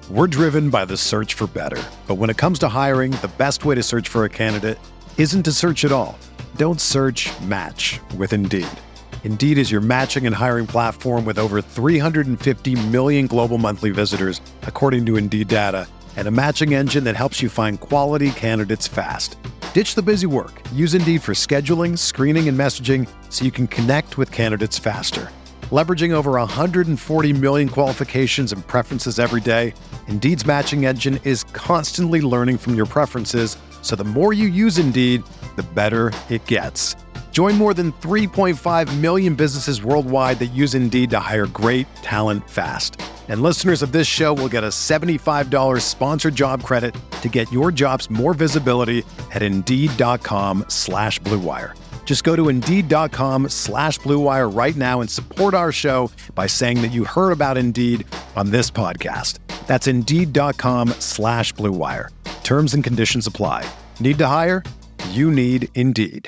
We're driven by the search for better. But when it comes to hiring, the best way to search for a candidate isn't to search at all. Don't search, match with Indeed. Indeed is your matching and hiring platform with over 350 million global monthly visitors, according to Indeed data, and a matching engine that helps you find quality candidates fast. Ditch the busy work. Use Indeed for scheduling, screening, and messaging so you can connect with candidates faster. Leveraging over 140 million qualifications and preferences every day, Indeed's matching engine is constantly learning from your preferences, so the more you use Indeed, the better it gets. Join more than 3.5 million businesses worldwide that use Indeed to hire great talent fast. And listeners of this show will get a $75 sponsored job credit to get your jobs more visibility at Indeed.com/Blue Wire. Just go to Indeed.com/Blue Wire right now and support our show by saying that you heard about Indeed on this podcast. That's Indeed.com/Blue Wire. Terms and conditions apply. Need to hire? You need Indeed.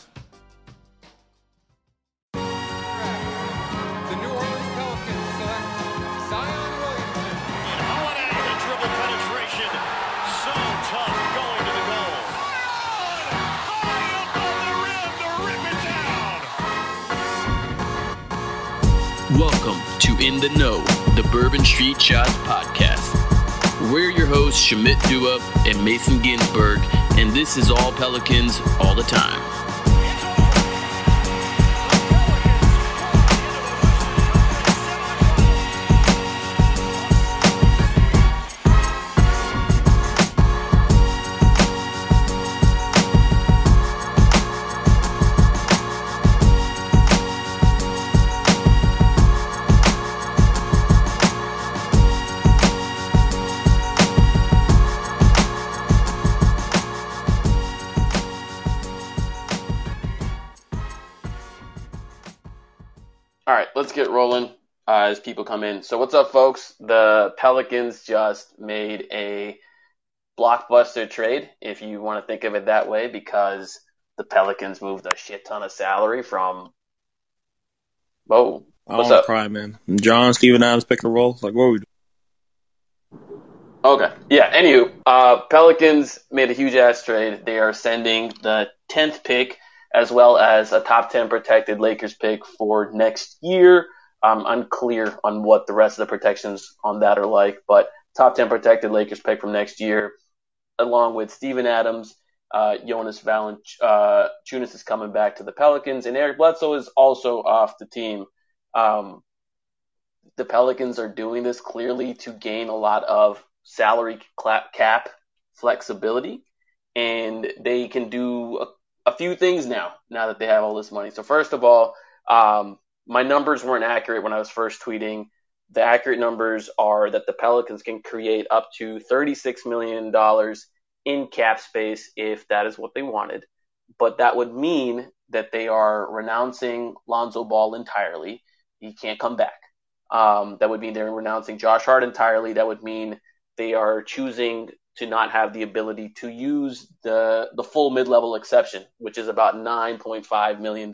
Welcome to In the Know, the Bourbon Street Shots podcast. We're your hosts, Shamit Dua and Mason Ginsberg, and this is all Pelicans all the time. All right, let's get rolling as people come in. So what's up, folks? The Pelicans just made a blockbuster trade, if you want to think of it that way, because the Pelicans moved a shit ton of salary from... Whoa, what's up? Cry, man. John, Steven Adams pick and roll. Like, what are we doing? Okay, yeah, anywho, Pelicans made a huge-ass trade. They are sending the 10th pick as well as a top 10 protected Lakers pick for next year. I'm unclear on what the rest of the protections on that are like, but top 10 protected Lakers pick from next year, along with Steven Adams, Jonas Valanciunas is coming back to the Pelicans, and Eric Bledsoe is also off the team. The Pelicans are doing this clearly to gain a lot of salary cap flexibility, and they can do a few things now that they have all this money. So first of all, my numbers weren't accurate when I was first tweeting. The accurate numbers are that the Pelicans can create up to $36 million in cap space if that is what they wanted. But that would mean that they are renouncing Lonzo Ball entirely. He can't come back. That would mean they're renouncing Josh Hart entirely. That would mean they are choosing to not have the ability to use the full mid-level exception, which is about $9.5 million,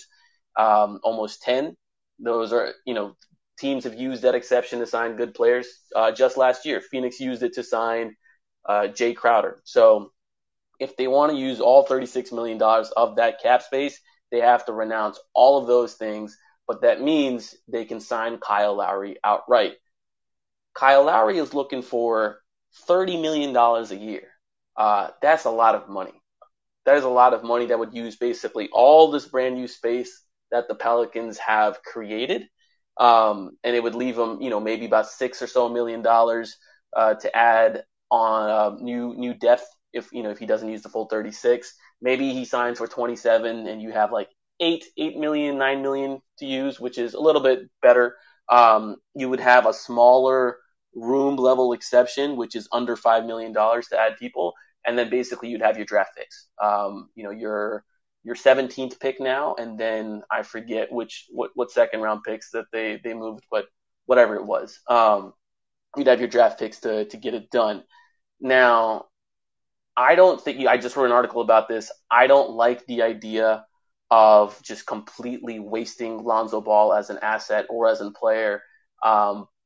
almost 10. Those are, teams have used that exception to sign good players. Just last year, Phoenix used it to sign Jay Crowder. So if they want to use all $36 million of that cap space, they have to renounce all of those things. But that means they can sign Kyle Lowry outright. Kyle Lowry is looking for $30 million a year. That's a lot of money. That is a lot of money that would use basically all this brand new space that the Pelicans have created. And it would leave them, maybe about $6 million or so to add on new depth if he doesn't use the full 36. Maybe he signs for 27 and you have like 8 million, 9 million to use, which is a little bit better. You would have a smaller room level exception, which is under $5 million to add people. And then basically you'd have your draft picks, your 17th pick now. And then I forget what second round picks that they moved, but whatever it was, you'd have your draft picks to get it done. Now, I just wrote an article about this. I don't like the idea of just completely wasting Lonzo Ball as an asset or as a player,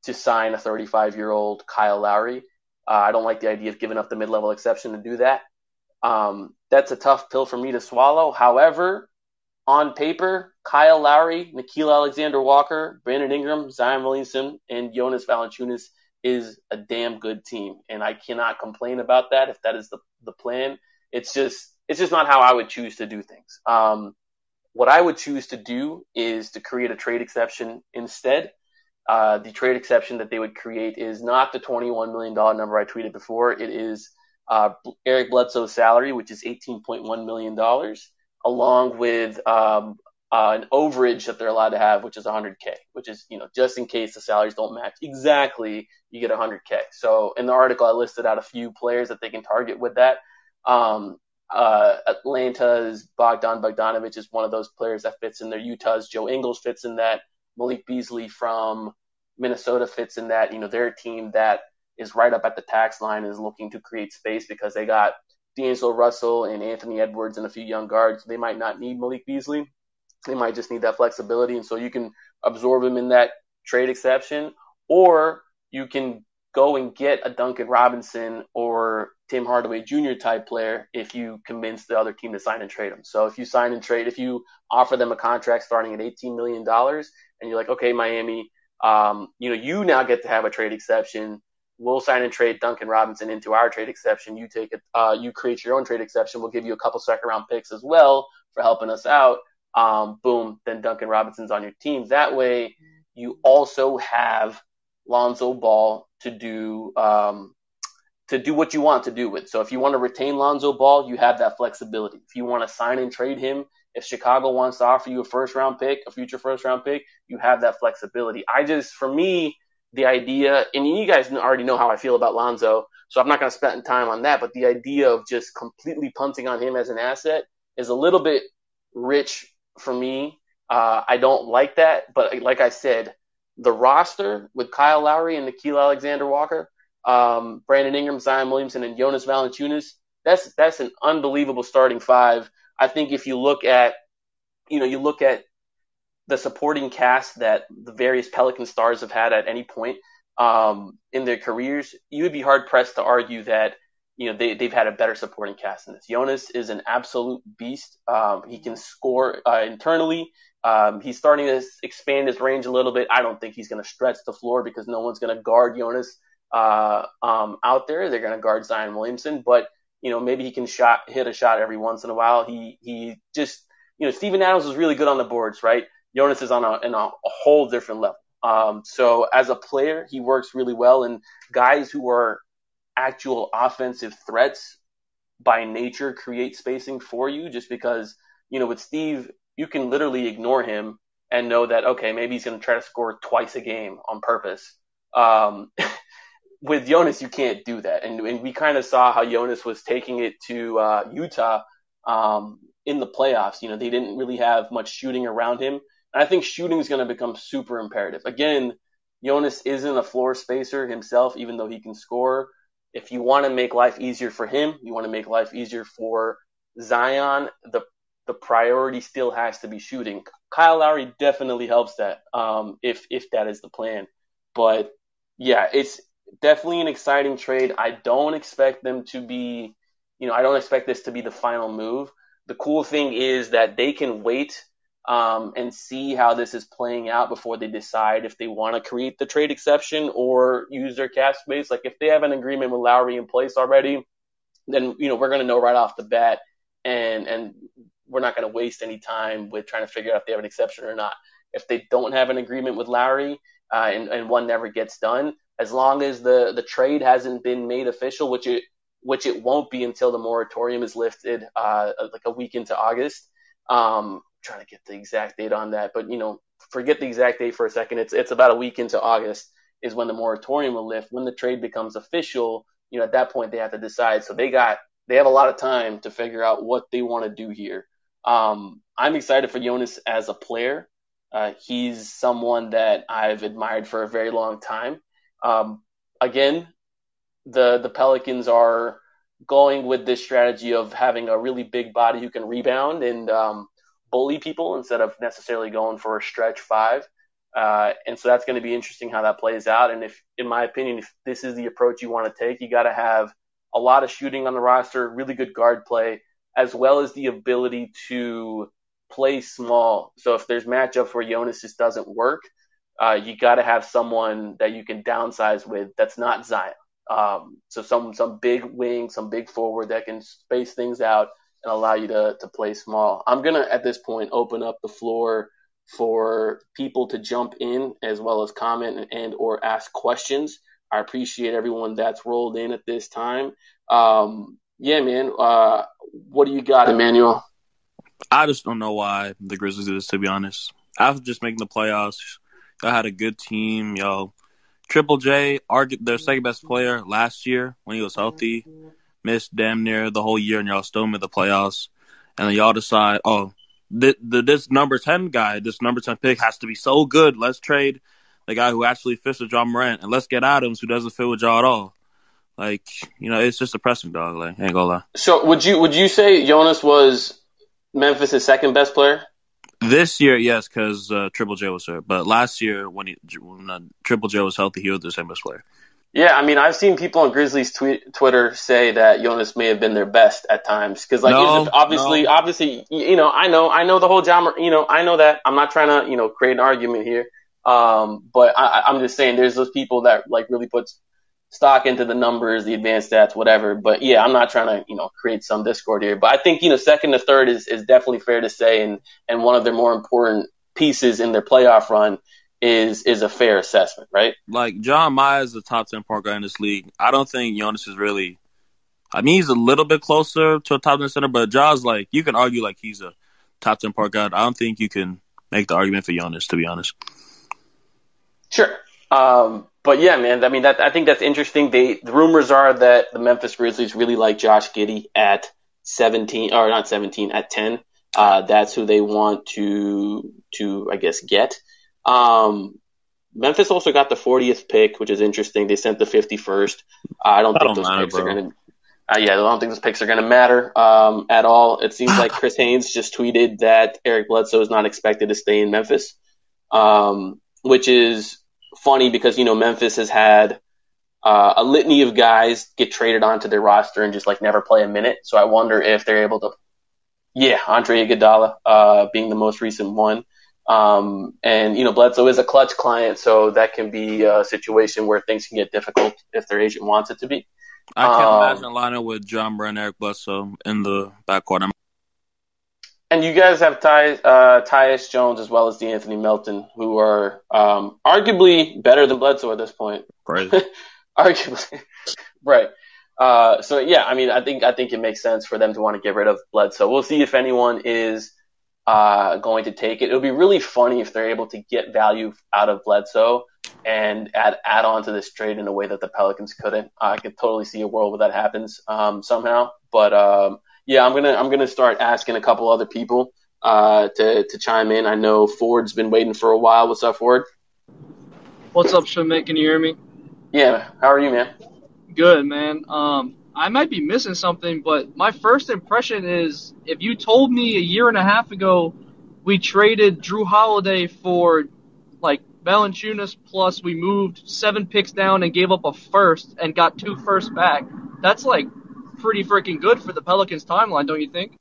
to sign a 35-year-old Kyle Lowry. I don't like the idea of giving up the mid-level exception to do that. That's a tough pill for me to swallow. However, on paper, Kyle Lowry, Nickeil Alexander-Walker, Brandon Ingram, Zion Williamson, and Jonas Valanciunas is a damn good team, and I cannot complain about that if that is the plan. It's just not how I would choose to do things. What I would choose to do is to create a trade exception instead. The trade exception that they would create is not the $21 million number I tweeted before. It is Eric Bledsoe's salary, which is $18.1 million, along with an overage that they're allowed to have, which is $100K, which is, just in case the salaries don't match exactly, you get $100K. So in the article, I listed out a few players that they can target with that. Atlanta's Bogdan Bogdanovic is one of those players that fits in there. Utah's Joe Ingles fits in that. Malik Beasley from Minnesota fits in that. They're a team that is right up at the tax line, is looking to create space because they got D'Angelo Russell and Anthony Edwards and a few young guards. They might not need Malik Beasley. They might just need that flexibility. And so you can absorb him in that trade exception, or you can go and get a Duncan Robinson or Tim Hardaway Jr. type player if you convince the other team to sign and trade him. So if you sign and trade, if you offer them a contract starting at $18 million and you're like, okay, Miami, you now get to have a trade exception. We'll sign and trade Duncan Robinson into our trade exception. You take it, you create your own trade exception. We'll give you a couple second round picks as well for helping us out. Boom, then Duncan Robinson's on your team. That way you also have Lonzo Ball to do what you want to do with. So if you want to retain Lonzo Ball, you have that flexibility. If you want to sign and trade him, if Chicago wants to offer you a future first round pick, you have that flexibility. For me, the idea, and you guys already know how I feel about Lonzo, so I'm not going to spend time on that, but the idea of just completely punting on him as an asset is a little bit rich for me. I don't like that, but like I said, the roster with Kyle Lowry and Nickeil Alexander-Walker, Brandon Ingram, Zion Williamson, and Jonas Valanciunas, that's an unbelievable starting five. I think if you look at the supporting cast that the various Pelican stars have had at any point in their careers, you would be hard pressed to argue that they've had a better supporting cast than this. Jonas is an absolute beast. He can score internally. He's starting to expand his range a little bit. I don't think he's going to stretch the floor because no one's going to guard Jonas out there. They're going to guard Zion Williamson, but maybe he can hit a shot every once in a while. He just Steven Adams was really good on the boards, right? Jonas is on a whole different level. So as a player, he works really well, and guys who are actual offensive threats by nature create spacing for you, just because, with Steve, you can literally ignore him and know that, okay, maybe he's going to try to score twice a game on purpose. With Jonas, you can't do that. And we kind of saw how Jonas was taking it to Utah in the playoffs. They didn't really have much shooting around him. And I think shooting is going to become super imperative. Again, Jonas isn't a floor spacer himself, even though he can score. If you want to make life easier for him, you want to make life easier for Zion, the priority still has to be shooting. Kyle Lowry definitely helps that, if that is the plan. But yeah, it's definitely an exciting trade. I don't expect them to be, I don't expect this to be the final move. The cool thing is that they can wait and see how this is playing out before they decide if they want to create the trade exception or use their cap space. Like if they have an agreement with Lowry in place already, then, we're going to know right off the bat, and we're not going to waste any time with trying to figure out if they have an exception or not. If they don't have an agreement with Lowry and one never gets done, as long as the trade hasn't been made official, which it won't be until the moratorium is lifted, like a week into August. Trying to get the exact date on that, but forget the exact date for a second. It's about a week into August is when the moratorium will lift. When the trade becomes official, at that point they have to decide. So they have a lot of time to figure out what they want to do here. I'm excited for Jonas as a player. He's someone that I've admired for a very long time. Again, the Pelicans are going with this strategy of having a really big body who can rebound and bully people instead of necessarily going for a stretch five. And so that's going to be interesting how that plays out. And if, in my opinion, if this is the approach you want to take, you got to have a lot of shooting on the roster, really good guard play, as well as the ability to play small. So if there's matchups where Jonas just doesn't work, you got to have someone that you can downsize with that's not Zion. So some big wing, some big forward that can space things out and allow you to play small. I'm going to, at this point, open up the floor for people to jump in as well as comment and or ask questions. I appreciate everyone that's rolled in at this time. Yeah, man. What do you got, Emmanuel? I just don't know why the Grizzlies did this, to be honest. After just making the playoffs, y'all had a good team. Y'all, Triple J, their second best player last year when he was healthy, missed damn near the whole year, and y'all still made the playoffs. And then y'all decide, this number 10 guy, this number 10 pick has to be so good. Let's trade the guy who actually fits with Ja Morant, and let's get Adams, who doesn't fit with Ja at all. Like, it's just depressing, dog. Like, I ain't gonna lie. So would you say Jonas was Memphis' second best player? This year, yes, because Triple J was hurt. But last year, when Triple J was healthy, he was the second best player. Yeah, I mean, I've seen people on Grizzlies Twitter say that Jonas may have been their best at times because, like, obviously, I know the whole genre. I know that. I'm not trying to, create an argument here. But I'm just saying, there's those people that like really put stock into the numbers, the advanced stats, whatever. But yeah, I'm not trying to, create some discord here. But I think, second to third is definitely fair to say, and one of their more important pieces in their playoff run is a fair assessment, right? Like, John Maya is the top 10 point guard in this league. I don't think Jonas is really – I mean, he's a little bit closer to a top 10 center, but Ja's like – you can argue like he's a top 10 point guard. I don't think you can make the argument for Jonas, to be honest. Sure. But yeah, man, I mean, I think that's interesting. The rumors are that the Memphis Grizzlies really like Josh Giddey at 17 – or not 17, at 10. That's who they want to I guess, get. Memphis also got the 40th pick, which is interesting. They sent the 51st. I don't think those picks are going to. I don't think those picks are going to matter at all. It seems like Chris Haynes just tweeted that Eric Bledsoe is not expected to stay in Memphis, which is funny because Memphis has had a litany of guys get traded onto their roster and just like never play a minute. So I wonder if they're able to. Yeah, Andre Iguodala being the most recent one. And Bledsoe is a clutch client, so that can be a situation where things can get difficult if their agent wants it to be. I can't imagine a lineup with John Morant and Eric Bledsoe in the backcourt. And you guys have Tyus Jones as well as DeAnthony Melton, who are arguably better than Bledsoe at this point. Right. Arguably. Right. So yeah, I mean, I think it makes sense for them to want to get rid of Bledsoe. We'll see if anyone is going to take it. It'll be really funny if they're able to get value out of Bledsoe and add on to this trade in a way that the Pelicans couldn't. I could totally see a world where that happens somehow. But yeah, I'm gonna start asking a couple other people to chime in. I know Ford's been waiting for a while. What's up, Ford? What's up, Schmidt? Can you hear me? Yeah. How are you, man? Good, man. I might be missing something, but my first impression is if you told me a year and a half ago we traded Drew Holiday for like Valanciunas plus we moved 7 picks down and gave up a first and got 2 firsts back, that's like pretty freaking good for the Pelicans timeline, don't you think?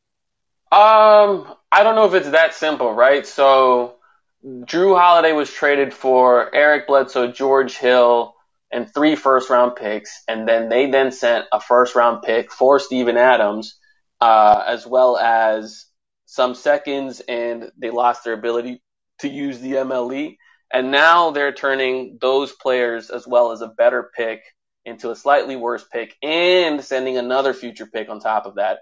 I don't know if it's that simple, right? So Drew Holiday was traded for Eric Bledsoe, George Hill, and 3 first-round picks, and then they sent a first-round pick for Steven Adams, as well as some seconds, and they lost their ability to use the MLE. And now they're turning those players as well as a better pick into a slightly worse pick and sending another future pick on top of that.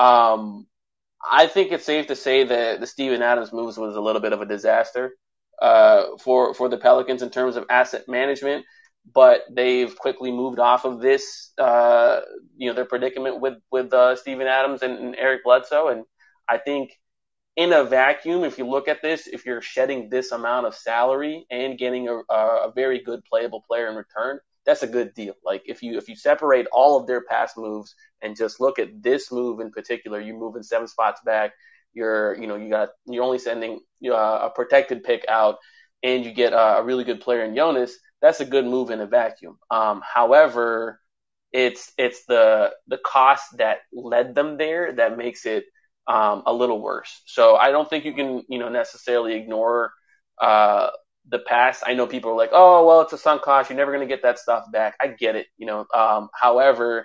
I think it's safe to say that the Steven Adams moves was a little bit of a disaster for the Pelicans in terms of asset management. But they've quickly moved off of this, their predicament with Steven Adams and Eric Bledsoe. And I think in a vacuum, if you look at this, if you're shedding this amount of salary and getting a very good playable player in return, that's a good deal. Like if you separate all of their past moves and just look at this move in particular, you moving 7 spots back, you're only sending a protected pick out. and you get a really good player in Jonas, that's a good move in a vacuum. However, it's the cost that led them there that makes it a little worse. So I don't think you can necessarily ignore the past. I know people are like, oh well, it's a sunk cost. You're never going to get that stuff back. I get it, However,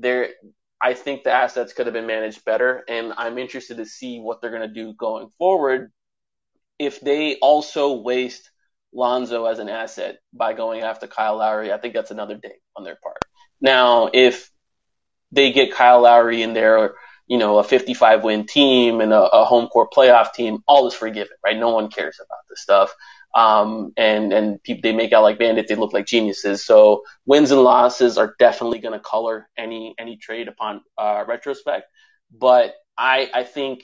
I think the assets could have been managed better, and I'm interested to see what they're going to do going forward. If they also waste Lonzo as an asset by going after Kyle Lowry, I think that's another ding on their part. Now, if they get Kyle Lowry in there, a 55-win team and a home court playoff team, all is forgiven, right? No one cares about this stuff. And people, they make out like bandits, they look like geniuses. So wins and losses are definitely going to color any trade upon retrospect. But I think,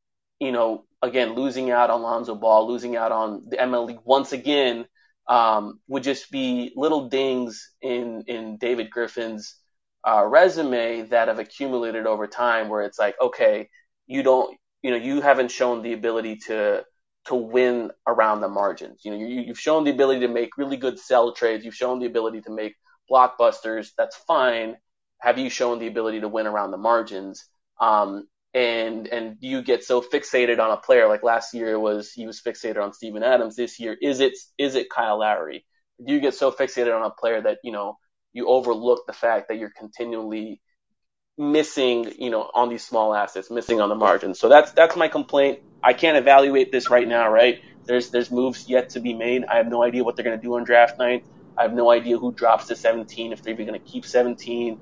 again, losing out on Lonzo Ball, losing out on the MLE once again, would just be little dings in David Griffin's resume that have accumulated over time, where it's like, okay, you haven't shown the ability to win around the margins. You've shown the ability to make really good sell trades. You've shown the ability to make blockbusters. That's fine. Have you shown the ability to win around the margins? And you get so fixated on a player, like last year he was fixated on Steven Adams. This year, is it Kyle Lowry? Do you get so fixated on a player that, you overlook the fact that you're continually missing, on these small assets, missing on the margins? So that's my complaint. I can't evaluate this right now, right? There's moves yet to be made. I have no idea what they're going to do on draft night. I have no idea who drops to 17, if they're even going to keep 17.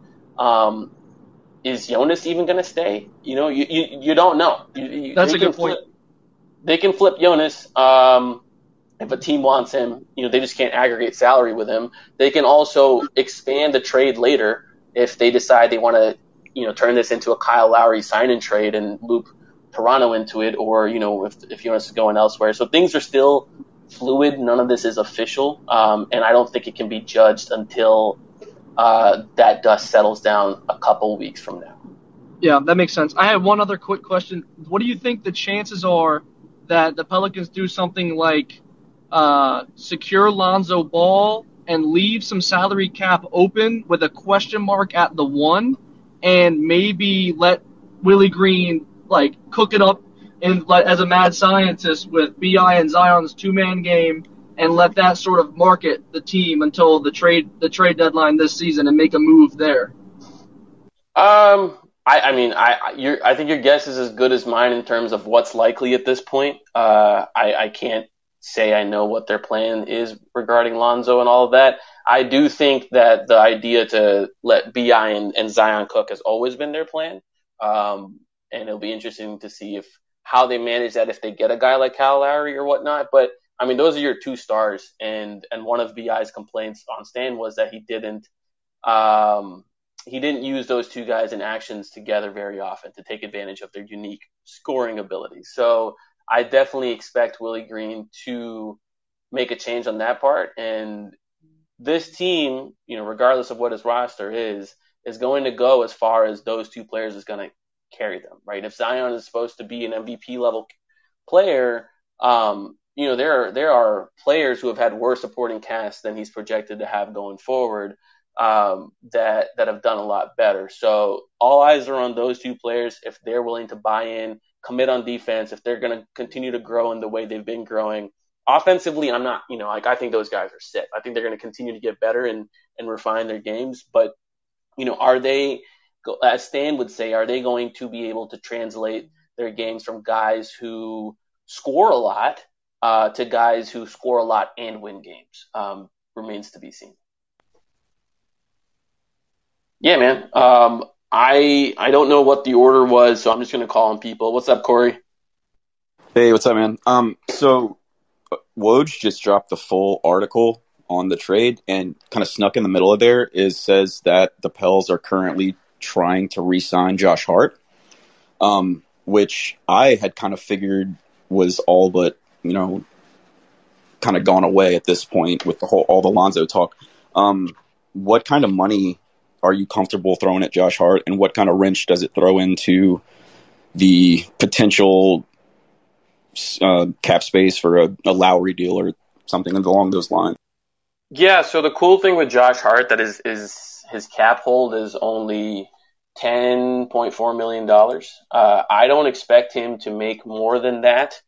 Is Jonas even going to stay? You don't know. That's a good point. They can flip Jonas. If a team wants him, they just can't aggregate salary with him. They can also expand the trade later if they decide they want to, turn this into a Kyle Lowry sign and trade and loop Toronto into it, or, if Jonas is going elsewhere. So things are still fluid. None of this is official. And I don't think it can be judged until that dust settles down a couple weeks from now. Yeah, that makes sense. I have one other quick question. What do you think the chances are that the Pelicans do something like secure Lonzo Ball and leave some salary cap open with a question mark at the 1, and maybe let Willie Green cook it up as a mad scientist with BI and Zion's 2-man game, and let that sort of market the team until the trade deadline this season and make a move there? I think your guess is as good as mine in terms of what's likely at this point. I can't say I know what their plan is regarding Lonzo and all of that. I do think that the idea to let BI and Zion cook has always been their plan. And it'll be interesting to see how they manage that if they get a guy like Kyle Lowry or whatnot. But those are your two stars, and one of BI's complaints on Stan was that he didn't use those two guys in actions together very often to take advantage of their unique scoring abilities. So I definitely expect Willie Green to make a change on that part. And this team, regardless of what his roster is going to go as far as those two players is going to carry them, right? If Zion is supposed to be an MVP level player, there are players who have had worse supporting casts than he's projected to have going forward, that have done a lot better. So all eyes are on those two players. If they're willing to buy in, commit on defense, if they're going to continue to grow in the way they've been growing offensively, I'm not, I think those guys are set. I think they're going to continue to get better and refine their games. But, are they, as Stan would say, are they going to be able to translate their games from guys who score a lot to guys who score a lot and win games? Remains to be seen. Yeah, man. I don't know what the order was, so I'm just going to call on people. What's up, Corey? Hey, what's up, man? So Woj just dropped the full article on the trade, and kind of snuck in the middle of there says that the Pels are currently trying to re-sign Josh Hart, which I had kind of figured was all but, kind of gone away at this point with all the Lonzo talk. What kind of money are you comfortable throwing at Josh Hart, and what kind of wrench does it throw into the potential cap space for a Lowry deal or something along those lines. Yeah, so the cool thing with Josh Hart that is his cap hold is only $10.4 million. I don't expect him to make more than that.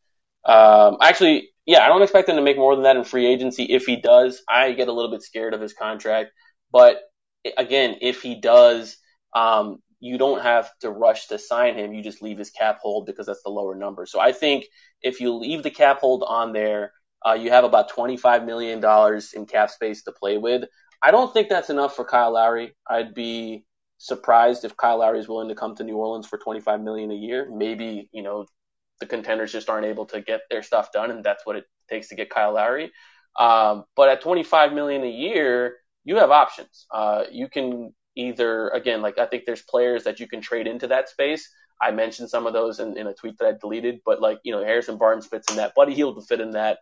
I don't expect him to make more than that in free agency. If he does, I get a little bit scared of his contract. But again, if he does, you don't have to rush to sign him. You just leave his cap hold because that's the lower number. So I think if you leave the cap hold on there, you have about $25 million in cap space to play with. I don't think that's enough for Kyle Lowry. I'd be surprised if Kyle Lowry is willing to come to New Orleans for $25 million a year. Maybe, the contenders just aren't able to get their stuff done, and that's what it takes to get Kyle Lowry. But at $25 million a year, you have options. You can either, again, I think there's players that you can trade into that space. I mentioned some of those in a tweet that I deleted, but Harrison Barnes fits in that. Buddy Hield would fit in that.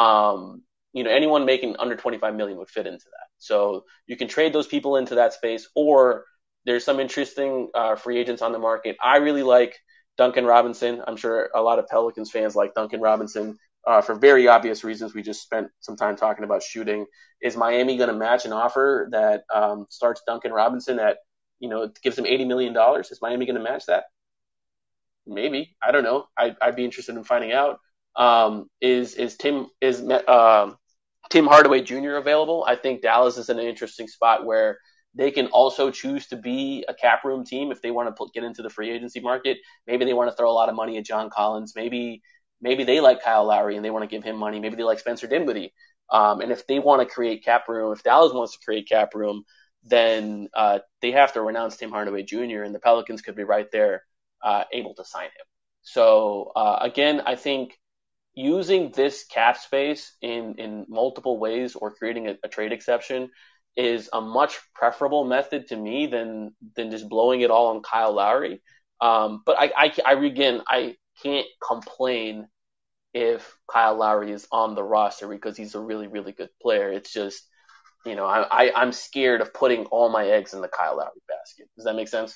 Anyone making under $25 million would fit into that. So you can trade those people into that space, or there's some interesting free agents on the market. I really like Duncan Robinson. I'm sure a lot of Pelicans fans like Duncan Robinson for very obvious reasons. We just spent some time talking about shooting. Is Miami going to match an offer that starts Duncan Robinson at, gives him $80 million? Is Miami going to match that? Maybe. I don't know. I'd be interested in finding out. Is Tim Hardaway Jr. available? I think Dallas is in an interesting spot where they can also choose to be a cap room team if they want to get into the free agency market. Maybe they want to throw a lot of money at John Collins. Maybe they like Kyle Lowry and they want to give him money. Maybe they like Spencer Dinwiddie. And if they want to create cap room, if Dallas wants to create cap room, then they have to renounce Tim Hardaway Jr. and the Pelicans could be right there able to sign him. So again, I think using this cap space in multiple ways or creating a trade exception is a much preferable method to me than just blowing it all on Kyle Lowry. But I can't complain if Kyle Lowry is on the roster because he's a really, really good player. It's just, I'm scared of putting all my eggs in the Kyle Lowry basket. Does that make sense?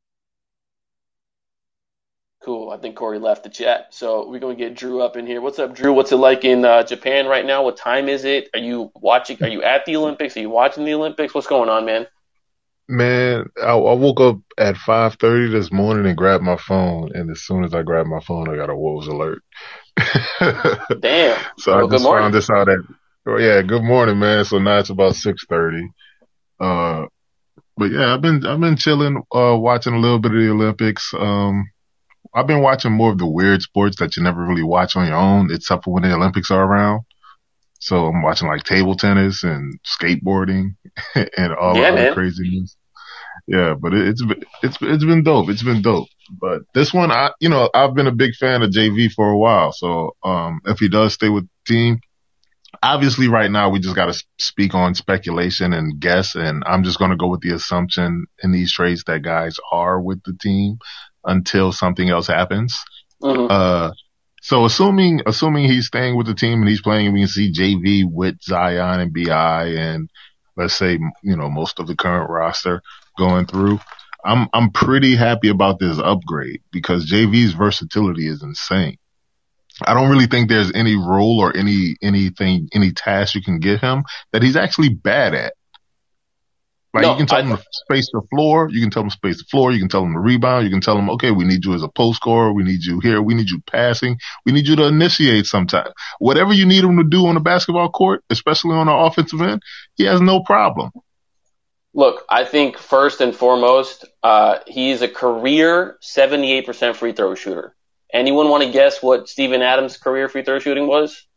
Cool. I think Corey left the chat. So we're going to get Drew up in here. What's up, Drew? What's it like in Japan right now? What time is it? Are you watching? Are you at the Olympics? Are you watching the Olympics? What's going on, man? Man, I woke up at 5:30 this morning and grabbed my phone. And as soon as I grabbed my phone, I got a Wolves alert. Damn. So I just found this out good morning, man. So now it's about 6:30. But yeah, I've been chilling, watching a little bit of the Olympics. I've been watching more of the weird sports that you never really watch on your own, except for when the Olympics are around. So I'm watching like table tennis and skateboarding and all the other craziness. Yeah, but it's been dope. It's been dope. But this one, I've been a big fan of JV for a while. So if he does stay with the team, obviously right now we just got to speak on speculation and guess. And I'm just going to go with the assumption in these trades that guys are with the team until something else happens. Mm-hmm. So assuming he's staying with the team and he's playing, we can see JV with Zion and BI and let's say, most of the current roster going through. I'm pretty happy about this upgrade because JV's versatility is insane. I don't really think there's any role or any task you can give him that he's actually bad at. You can tell him to space the floor. You can tell him to space the floor. You can tell him to rebound. You can tell him, okay, we need you as a post scorer. We need you here. We need you passing. We need you to initiate sometime. Whatever you need him to do on the basketball court, especially on the offensive end, he has no problem. Look, I think first and foremost, he's a career 78% free throw shooter. Anyone want to guess what Steven Adams' career free throw shooting was?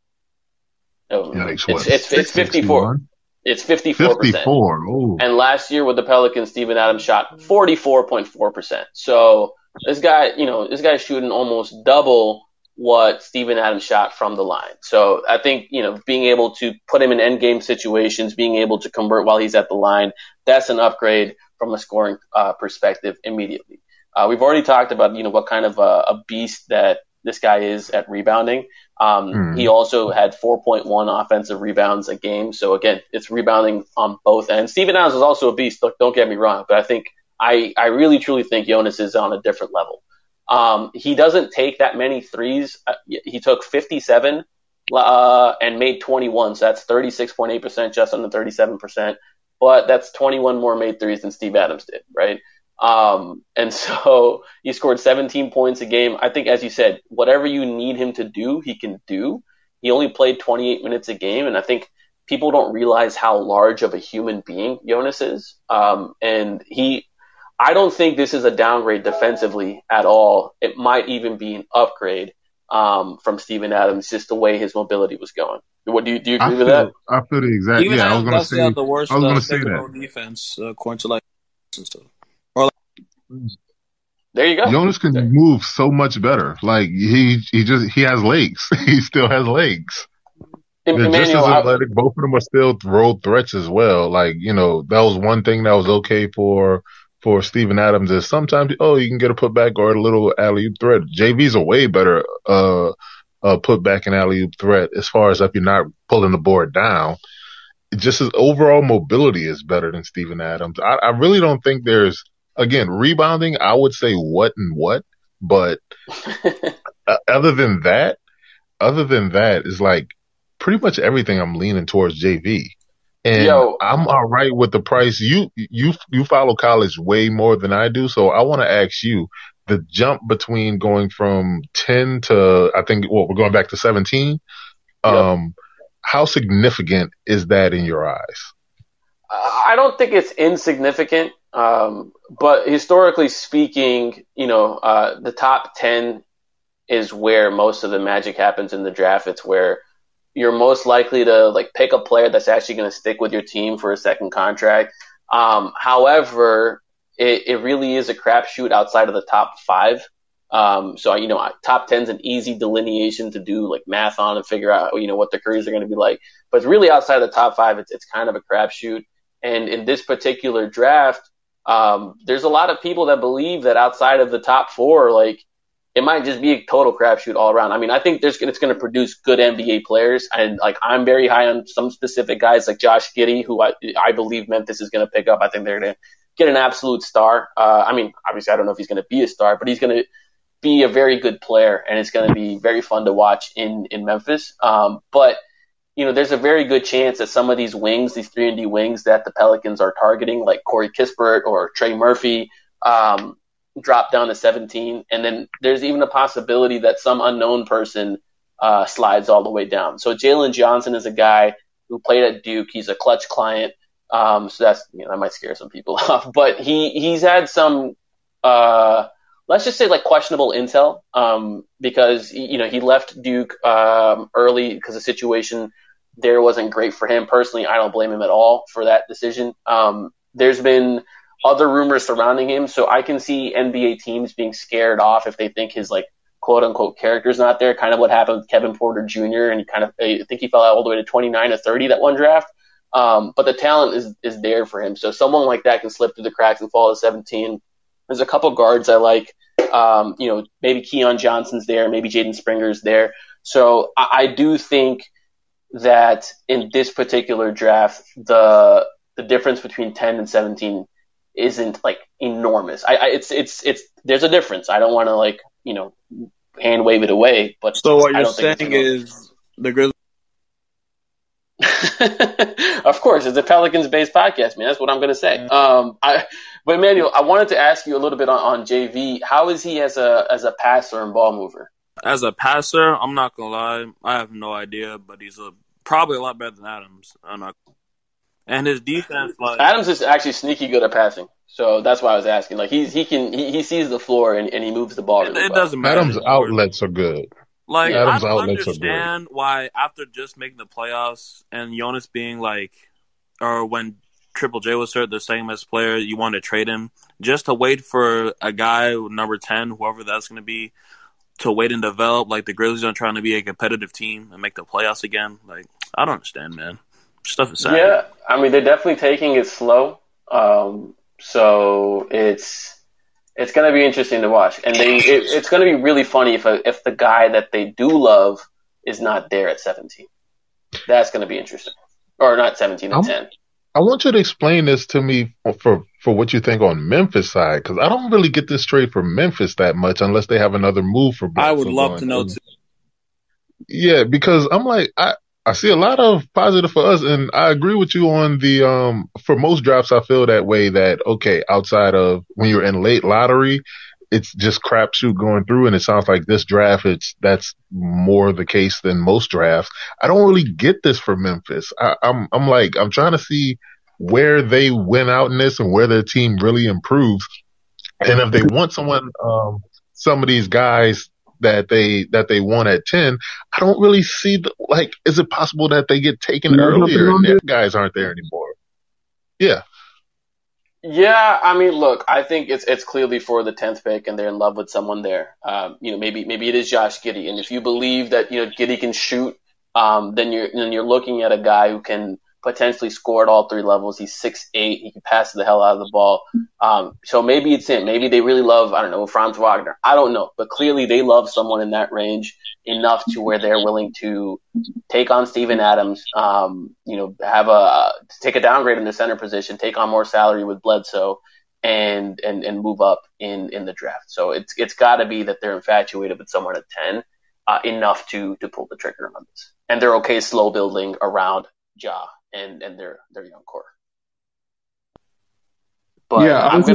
It's 54. It's 54%. 54. Ooh. And last year with the Pelicans, Steven Adams shot 44.4%. So this guy's shooting almost double what Steven Adams shot from the line. So I think, being able to put him in end game situations, being able to convert while he's at the line, that's an upgrade from a scoring perspective immediately. We've already talked about, what kind of a beast that this guy is at rebounding. He also had 4.1 offensive rebounds a game. So again, it's rebounding on both ends. Steven Adams is also a beast. Look, don't get me wrong, but I think I really truly think Jonas is on a different level. He doesn't take that many threes. He took 57 and made 21. So that's 36.8%, just under 37%. But that's 21 more made threes than Steve Adams did, right? And so he scored 17 points a game. I think, as you said, whatever you need him to do, he can do. He only played 28 minutes a game, and I think people don't realize how large of a human being Jonas is. I don't think this is a downgrade defensively at all. It might even be an upgrade from Steven Adams, just the way his mobility was going. What do you agree with that? I feel the exact. Even I was going to say the worst. I was going to say that defense, according to and stuff. There you go. Jonas can move so much better. Like he has legs. He still has legs. They're just as athletic. Both of them are still road threats as well. Like, that was one thing that was okay for Steven Adams is sometimes, you can get a putback or a little alley-oop threat. JV's a way better, putback and alley-oop threat as far as if you're not pulling the board down. Just his overall mobility is better than Steven Adams. I really don't think there's, again, rebounding, I would say what, but other than that is like pretty much everything I'm leaning towards JV. And I'm all right with the price. You follow college way more than I do, so I want to ask you the jump between going from 10 to we're going back to 17. How significant is that in your eyes? I don't think it's insignificant, but historically speaking, the top 10 is where most of the magic happens in the draft. It's where you're most likely to pick a player that's actually going to stick with your team for a second contract. However, it really is a crapshoot outside of the top 5. So top 10 is an easy delineation to do math on and figure out what the careers are going to be like. But really outside of the top 5, it's kind of a crapshoot. And in this particular draft, there's a lot of people that believe that outside of the top 4, it might just be a total crapshoot all around. I mean, I think it's going to produce good NBA players, and I'm very high on some specific guys like Josh Giddey, who I believe Memphis is going to pick up. I think they're going to get an absolute star. Obviously, I don't know if he's going to be a star, but he's going to be a very good player, and it's going to be very fun to watch in Memphis. But there's a very good chance that some of these wings, these 3-and-D wings that the Pelicans are targeting, like Corey Kispert or Trey Murphy, drop down to 17. And then there's even a possibility that some unknown person slides all the way down. So Jalen Johnson is a guy who played at Duke. He's a clutch client. So that's, that might scare some people off. But he's had some, let's just say questionable intel, because, he left Duke early because the situation there wasn't great for him. Personally, I don't blame him at all for that decision. There's been other rumors surrounding him, so I can see NBA teams being scared off if they think his quote unquote character's not there. Kind of what happened with Kevin Porter Jr. and I think he fell out all the way to 29 or 30 that one draft. But the talent is there for him. So someone like that can slip through the cracks and fall to 17. There's a couple guards I like. Maybe Keon Johnson's there, maybe Jaden Springer's there. So I do think that in this particular draft, the difference between 10 and 17 isn't enormous. It's there's a difference. I don't want to hand wave it away, but so what you're saying is the Grizzlies. Of course, it's a Pelicans-based podcast, man. That's what I'm going to say. But Emmanuel, I wanted to ask you a little bit on JV. How is he as a passer and ball mover? As a passer, I'm not gonna lie, I have no idea, but he's probably a lot better than Adams. And his defense, Adams is actually sneaky good at passing, so that's why I was asking. He sees the floor and he moves the ball. Really it doesn't matter. Adams' outlets are good. I don't understand why after just making the playoffs and Jonas being or when Triple J was hurt, the same as player, you want to trade him just to wait for a guy number 10, whoever that's going to be, to wait and develop. The Grizzlies are trying to be a competitive team and make the playoffs again. I don't understand, man. Stuff is sad. Yeah, they're definitely taking it slow. So it's going to be interesting to watch, and it's going to be really funny if the guy that they do love is not there at 17. That's going to be interesting, or not 17 and 10. I want you to explain this to me for what you think on Memphis side, because I don't really get this trade for Memphis that much unless they have another move for Bledsoe. I would love to know too. Yeah, because I'm like, I see a lot of positive for us, and I agree with you on the for most drafts I feel that way, that okay, outside of when you're in late lottery, it's just crapshoot going through, and it sounds like this draft that's more the case than most drafts. I don't really get this for Memphis. I'm like, I'm trying to see where they win out in this and where their team really improves. And if they want some of these guys that they want at 10, I don't really see like, is it possible that they get taken earlier and their guys aren't there anymore? Yeah. Yeah, I mean, look, I think it's clearly for the 10th pick, and they're in love with someone there. Maybe it is Josh Giddey, and if you believe that Giddey can shoot, then you're looking at a guy who can potentially score at all three levels. He's 6'8", he can pass the hell out of the ball. So maybe it's him. Maybe they really love, I don't know, Franz Wagner. I don't know, but clearly they love someone in that range enough to where they're willing to take on Steven Adams, take a downgrade in the center position, take on more salary with Bledsoe, and move up in the draft. So it's got to be that they're infatuated with someone at 10 enough to pull the trigger on this, and they're okay slow building around Ja and their young core. But yeah, what's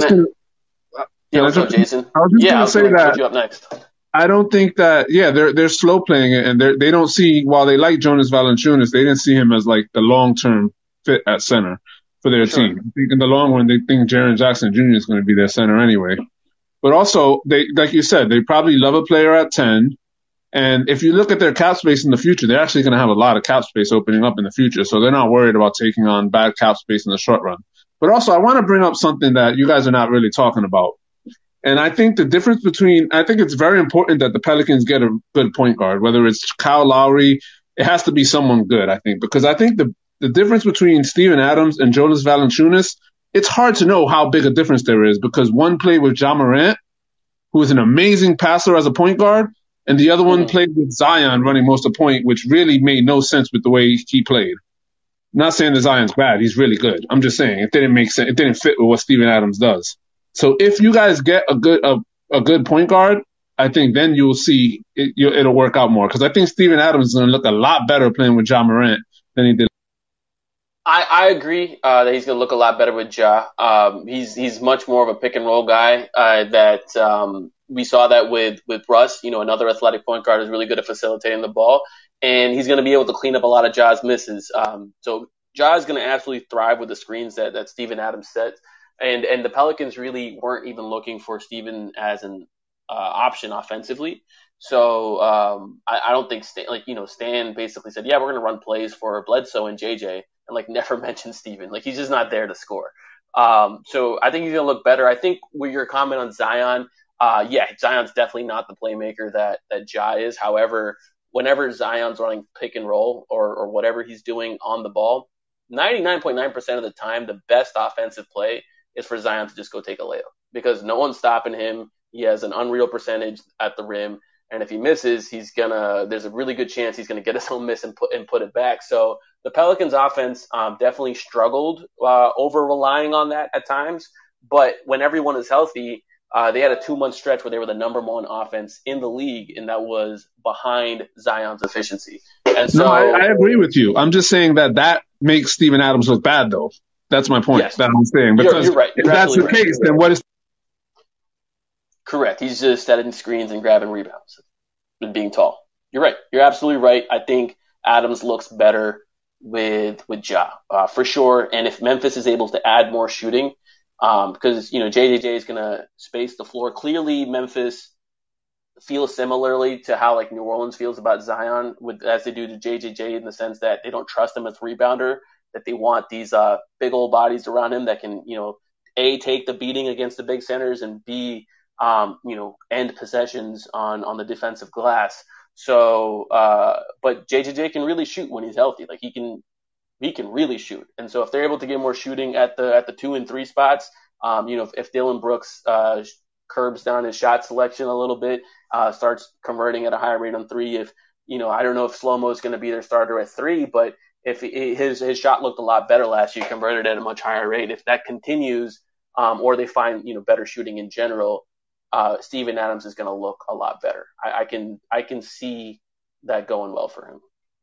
up, Jason? I was just going to say that. Put you up next. I don't think that, they're slow playing it, and they don't see, while they like Jonas Valanciunas, they didn't see him as like the long-term fit at center for their team. I think in the long run, they think Jaren Jackson Jr. is going to be their center anyway. But also, they, like you said, they probably love a player at 10. And if you look at their cap space in the future, they're actually going to have a lot of cap space opening up in the future. So they're not worried about taking on bad cap space in the short run. But also, I want to bring up something that you guys are not really talking about. And I think I think it's very important that the Pelicans get a good point guard, whether it's Kyle Lowry. It has to be someone good, I think, because I think the difference between Steven Adams and Jonas Valanciunas, it's hard to know how big a difference there is, because one played with Ja Morant, who is an amazing passer as a point guard, and the other one played with Zion running most of the point, which really made no sense with the way he played. I'm not saying that Zion's bad. He's really good. I'm just saying it didn't make sense. It didn't fit with what Steven Adams does. So if you guys get a good point guard, I think then you'll see it'll work out more. Because I think Steven Adams is going to look a lot better playing with Ja Morant than he did. I agree that he's going to look a lot better with Ja. He's much more of a pick and roll guy. We saw that with Russ. Another athletic point guard is really good at facilitating the ball, and he's going to be able to clean up a lot of Ja's misses. So Ja is going to absolutely thrive with the screens that Steven Adams sets. And the Pelicans really weren't even looking for Steven as an option offensively. So I don't think Stan basically said, yeah, we're going to run plays for Bledsoe and JJ, and never mentioned Steven. He's just not there to score. So I think he's going to look better. I think with your comment on Zion, Zion's definitely not the playmaker that Ja is. However, whenever Zion's running pick and roll or whatever he's doing on the ball, 99.9% of the time, the best offensive play is for Zion to just go take a layup, because no one's stopping him. He has an unreal percentage at the rim, and if he misses, there's a really good chance he's gonna get his own miss and put it back. So the Pelicans offense definitely struggled over relying on that at times, but when everyone is healthy, they had a 2-month stretch where they were the number one offense in the league, and that was behind Zion's efficiency. And so, no, I agree with you. I'm just saying that makes Steven Adams look bad, though. That's my point. Yes. That I'm saying. Because you're right. If that's the case, then what is? Correct. He's just setting screens and grabbing rebounds and being tall. You're right. You're absolutely right. I think Adams looks better with Ja for sure. And if Memphis is able to add more shooting, because JJJ is going to space the floor. Clearly, Memphis feels similarly to how New Orleans feels about Zion as they do to JJJ, in the sense that they don't trust him as a rebounder, that they want these big old bodies around him that can, A, take the beating against the big centers, and B, end possessions on the defensive glass. So, but JJJ can really shoot when he's healthy. He can really shoot. And so if they're able to get more shooting at the 2 and 3 spots, if Dylan Brooks curbs down his shot selection a little bit, starts converting at a higher rate on 3, I don't know if Slow-Mo is going to be their starter at 3, but if his shot looked a lot better last year, converted at a much higher rate, if that continues, or they find better shooting in general, Steven Adams is going to look a lot better. I can see that going well for him.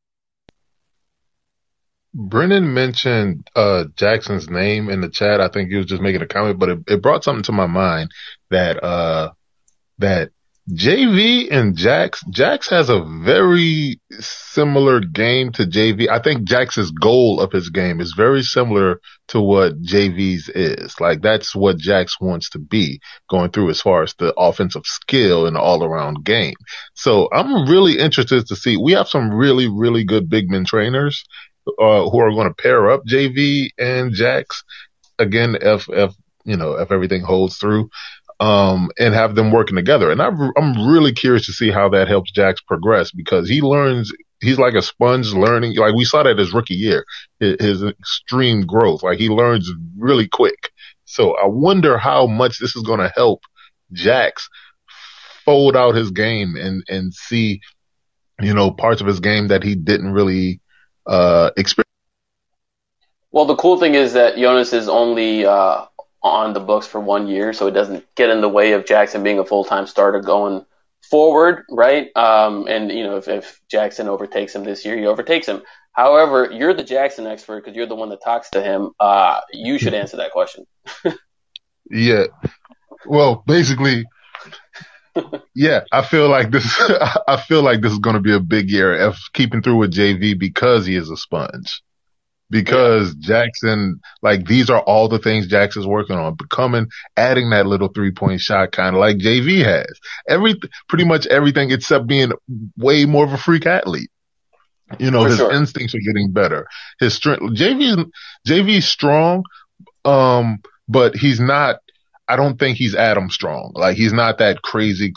Brennan mentioned Jackson's name in the chat. I think he was just making a comment, but it brought something to my mind that that JV and Jax has a very similar game to JV. I think Jax's goal of his game is very similar to what JV's is. Like, that's what Jax wants to be going through as far as the offensive skill and the all around game. So I'm really interested to see. We have some really, really good big men trainers who are going to pair up JV and Jax again if everything holds through. And have them working together. And I'm really curious to see how that helps Jax progress, because he learns, he's like a sponge learning. Like, we saw that his rookie year, his extreme growth. Like, he learns really quick. So I wonder how much this is going to help Jax fold out his game and see, parts of his game that he didn't really, experience. Well, the cool thing is that Jonas is only, on the books for 1 year, so it doesn't get in the way of Jackson being a full-time starter going forward, right? And if Jackson overtakes him this year, he overtakes him. However, you're the Jackson expert because you're the one that talks to him. You should answer that question. Yeah. Well, basically, yeah, I feel like this is going to be a big year of keeping through with JV because he is a sponge. Because Jackson, like, these are all the things Jackson's working on, adding that little 3-point shot, kind of like JV has. Pretty much everything except being way more of a freak athlete. His instincts are getting better. His strength, JV's strong, but he's not, I don't think he's Adam strong. Like, he's not that crazy,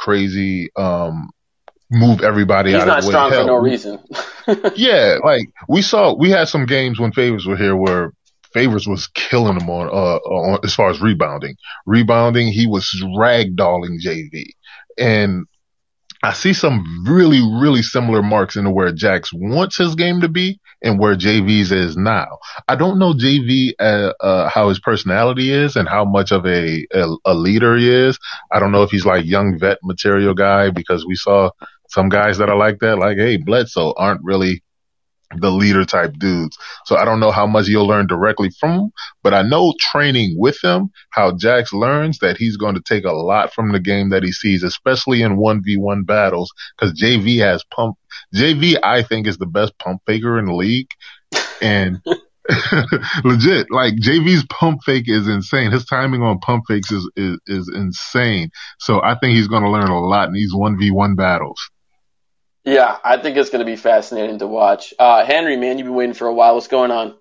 move everybody out of the way. He's not strong for no reason. Yeah, like, we had some games when Favors were here where Favors was killing him on as far as rebounding. He was ragdolling JV. And I see some really, really similar marks into where Jax wants his game to be and where JV's is now. I don't know JV, how his personality is and how much of a leader he is. I don't know if he's like young vet material guy, because we saw some guys that are like that, like, hey, Bledsoe, aren't really the leader type dudes. So I don't know how much you'll learn directly from him, but I know training with him, how Jax learns that he's going to take a lot from the game that he sees, especially in 1v1 battles, because JV, I think, is the best pump faker in the league. And legit, like, JV's pump fake is insane. His timing on pump fakes is insane. So I think he's going to learn a lot in these 1v1 battles. Yeah, I think it's going to be fascinating to watch. Henry, man, you've been waiting for a while. What's going on?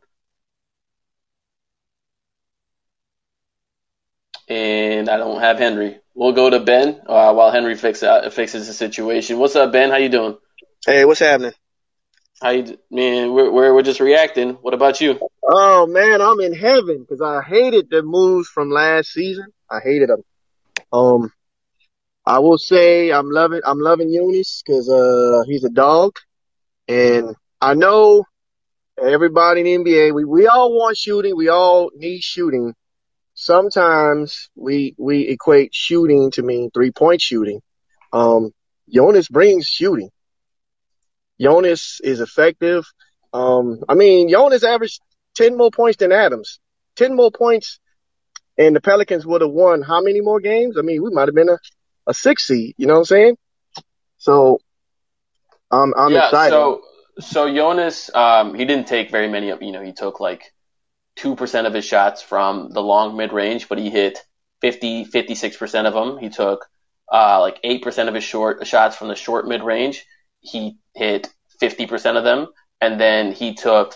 And I don't have Henry. We'll go to Ben while Henry fixes the situation. What's up, Ben? How you doing? Hey, what's happening? Man, we're just reacting. What about you? Oh, man, I'm in heaven because I hated the moves from last season. I hated them. I will say I'm loving Jonas because he's a dog, and I know everybody in the NBA, we all want shooting, we all need shooting. Sometimes we equate shooting to mean 3-point shooting. Jonas brings shooting. Jonas is effective. Jonas averaged 10 more points than Adams. 10 more points, and the Pelicans would have won how many more games? We might have been a 6 seed, you know what I'm saying? So I'm excited. So Jonas, he didn't take very many he took like 2% of his shots from the long mid range, but he hit 56% of them. He took like 8% of his short shots from the short mid range. He hit 50% of them, and then he took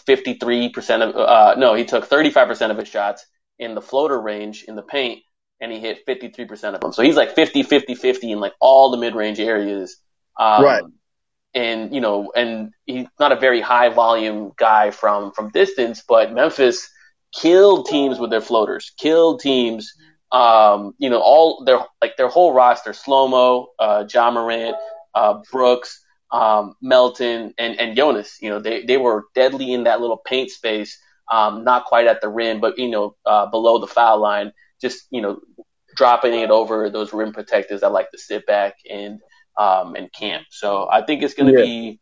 35% of his shots in the floater range in the paint, and he hit 53% of them. So he's like 50-50-50 in like all the mid-range areas. Right. And, and he's not a very high volume guy from distance, but Memphis killed teams with their floaters, killed teams. All their whole roster, Slow-Mo, Ja Morant, Brooks, Melton, and Jonas, they were deadly in that little paint space, not quite at the rim, but, below the foul line. Just, dropping it over those rim protectors that like to sit back and camp. So I think it's going to be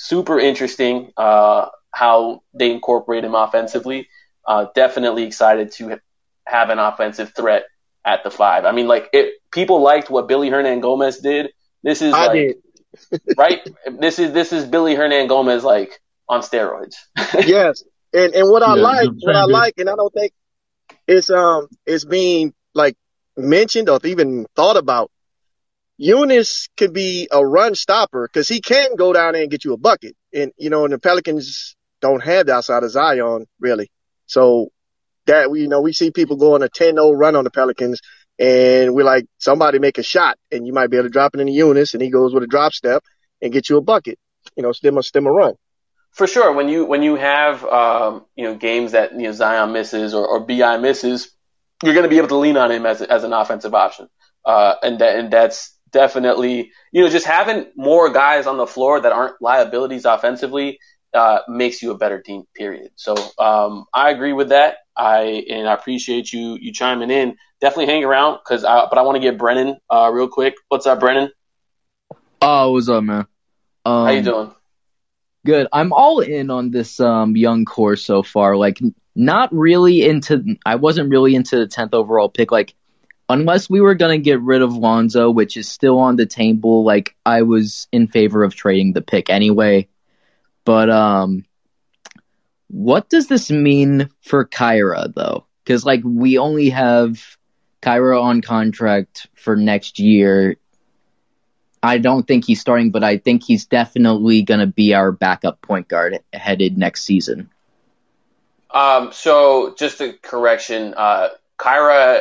super interesting how they incorporate him offensively. Definitely excited to have an offensive threat at the 5. I mean, like, people liked what Billy Hernangomez did. This is right? This is Billy Hernangomez, like, on steroids. Yes. And what I like, and I don't think it's being like mentioned or even thought about. Eunice could be a run stopper because he can go down there and get you a bucket. And, and the Pelicans don't have that outside of Zion, really. So that, we see people go on a 10-0 run on the Pelicans, and we're like, somebody make a shot, and you might be able to drop it into Eunice, and he goes with a drop step and get you a bucket, stem a run. For sure. When you have, games that, Zion misses or BI misses, you're going to be able to lean on him as an offensive option. And that's definitely, just having more guys on the floor that aren't liabilities offensively makes you a better team, period. So I agree with that. I appreciate you chiming in. Definitely hang around but I want to get Brennan real quick. What's up, Brennan? Oh, what's up, man? How you doing? Good. I'm all in on this young core so far. Like, I wasn't really into the 10th overall pick. Like, unless we were going to get rid of Lonzo, which is still on the table, like, I was in favor of trading the pick anyway. But what does this mean for Kyra, though? Because, like, we only have Kyra on contract for next year. I don't think he's starting, but I think he's definitely going to be our backup point guard headed next season. So just a correction, Kyra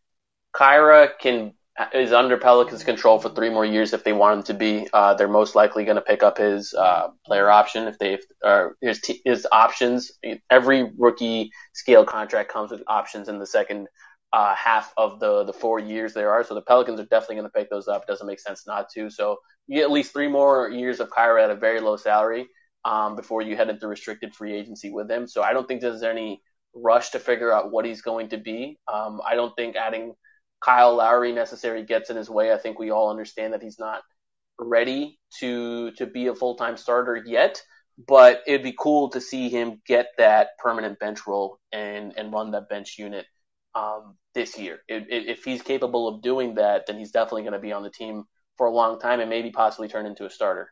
is under Pelicans' control for 3 more years if they want him to be. They're most likely going to pick up his player option his options. Every rookie scale contract comes with options in the second half of the 4 years there are. So the Pelicans are definitely going to pick those up. It doesn't make sense not to. So you get at least 3 more years of Kyra at a very low salary before you head into restricted free agency with him. So I don't think there's any rush to figure out what he's going to be. I don't think adding Kyle Lowry necessarily gets in his way. I think we all understand that he's not ready to be a full-time starter yet, but it'd be cool to see him get that permanent bench role and run that bench unit this year. If he's capable of doing that, then he's definitely going to be on the team for a long time and maybe possibly turn into a starter.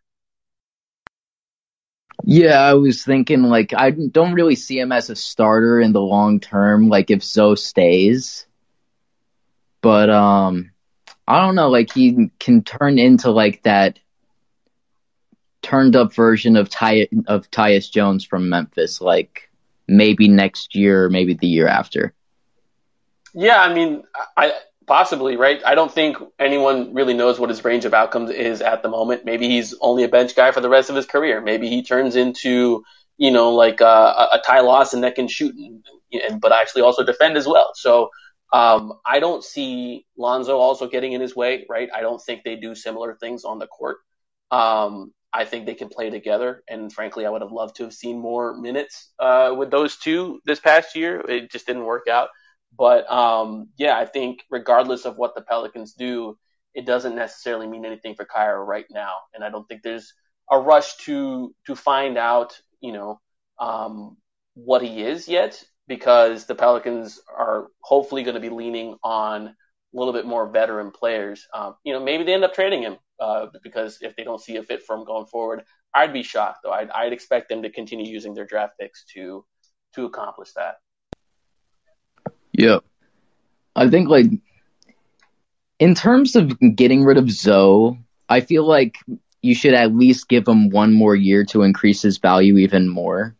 Yeah, I was thinking, like, I don't really see him as a starter in the long term, like, if Zoe stays. But I don't know, like, he can turn into, like, that turned up version of Tyus Jones from Memphis, like, maybe next year, maybe the year after. Yeah, I mean, possibly, right? I don't think anyone really knows what his range of outcomes is at the moment. Maybe he's only a bench guy for the rest of his career. Maybe he turns into, like a Ty Lawson that can shoot but actually also defend as well. So I don't see Lonzo also getting in his way, right? I don't think they do similar things on the court. I think they can play together. And frankly, I would have loved to have seen more minutes with those two this past year. It just didn't work out. But yeah, I think regardless of what the Pelicans do, it doesn't necessarily mean anything for Kyra right now. And I don't think there's a rush to find out, what he is yet, because the Pelicans are hopefully going to be leaning on a little bit more veteran players. Maybe they end up trading him because if they don't see a fit for him going forward, I'd be shocked though. I'd expect them to continue using their draft picks to accomplish that. Yeah. I think, like, in terms of getting rid of Zoe, I feel like you should at least give him 1 more year to increase his value even more.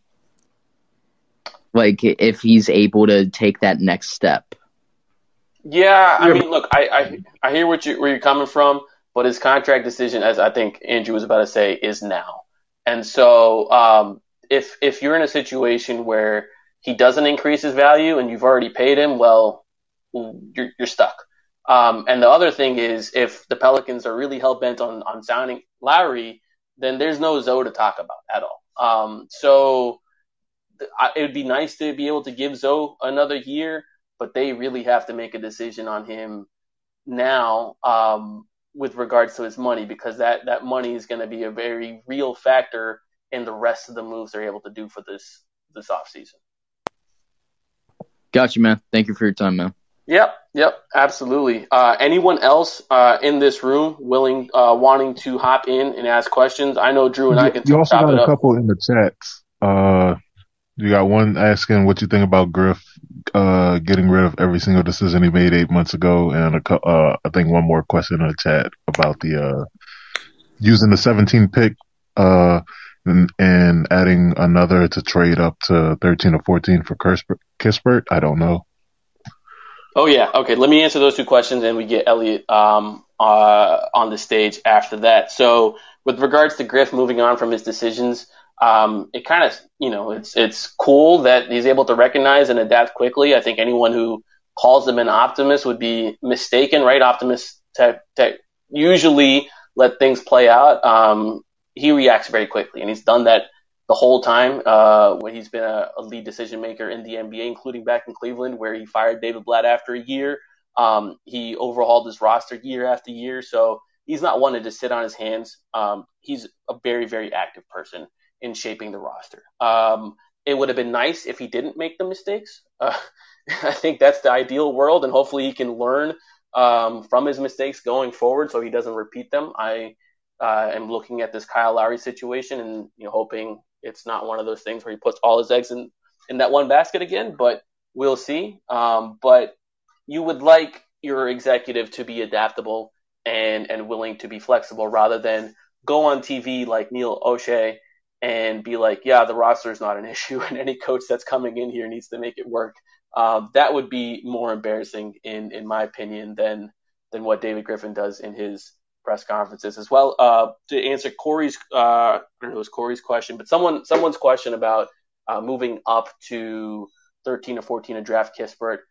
Like, if he's able to take that next step. Yeah, I mean, look, I hear where you're coming from, but his contract decision, as I think Andrew was about to say, is now. And so if you're in a situation where he doesn't increase his value and you've already paid him, well, you're stuck. And the other thing is, if the Pelicans are really hell-bent on signing Lowry, then there's no Zoe to talk about at all. So it would be nice to be able to give Zoe another year, but they really have to make a decision on him now with regards to his money, because that money is going to be a very real factor in the rest of the moves they're able to do for this offseason. Got you, man. Thank you for your time, man. Yep, absolutely. Anyone else in this room wanting to hop in and ask questions? I know Drew and I can You also top got it a up. couple in the chats. You got one asking what you think about Griff getting rid of every single decision he made 8 months ago, and I think one more question in the chat about the using the 17 pick and adding another to trade up to 13 or 14 for Kispert. I don't know. Oh yeah, okay. Let me answer those two questions, and we get Elliot on the stage after that. So, with regards to Griff moving on from his decisions, it kind of, it's cool that he's able to recognize and adapt quickly. I think anyone who calls him an optimist would be mistaken, right? Optimists usually let things play out. He reacts very quickly, and he's done that the whole time when he's been a lead decision maker in the NBA, including back in Cleveland, where he fired David Blatt after a year. He overhauled his roster year after year, so he's not one to just sit on his hands. He's a very, very active person in shaping the roster. It would have been nice if he didn't make the mistakes. I think that's the ideal world, and hopefully he can learn from his mistakes going forward so he doesn't repeat them. I am looking at this Kyle Lowry situation and hoping it's not one of those things where he puts all his eggs in that one basket again, but we'll see. But you would like your executive to be adaptable and willing to be flexible rather than go on TV like Neil O'Shea and be like, yeah, the roster is not an issue and any coach that's coming in here needs to make it work. That would be more embarrassing in my opinion than what David Griffin does in his press conferences as well. To answer Corey's, I don't know if it was Corey's question, but someone's question about moving up to 13 or 14 to draft Kispert.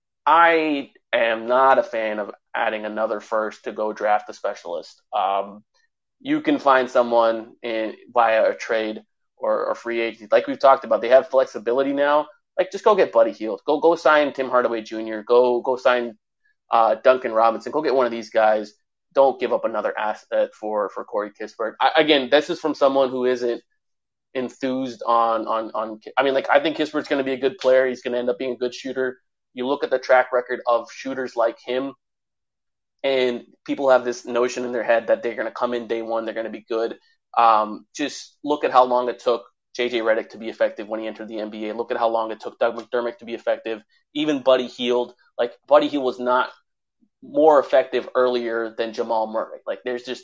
I am not a fan of adding another first to go draft a specialist. You can find someone via a trade or a free agent. Like we've talked about, they have flexibility now. Like just go get Buddy Hield. Go sign Tim Hardaway Jr. Go sign Duncan Robinson. Go get one of these guys. Don't give up another asset for Corey Kispert. Again, this is from someone who isn't enthused on. I mean, I think Kispert's going to be a good player. He's going to end up being a good shooter. You look at the track record of shooters like him, and people have this notion in their head that they're going to come in day one, they're going to be good. Just look at how long it took JJ Redick to be effective when he entered the NBA. Look at how long it took Doug McDermott to be effective. Even Buddy Hield. Buddy Hield was not more effective earlier than Jamal Murray. There's just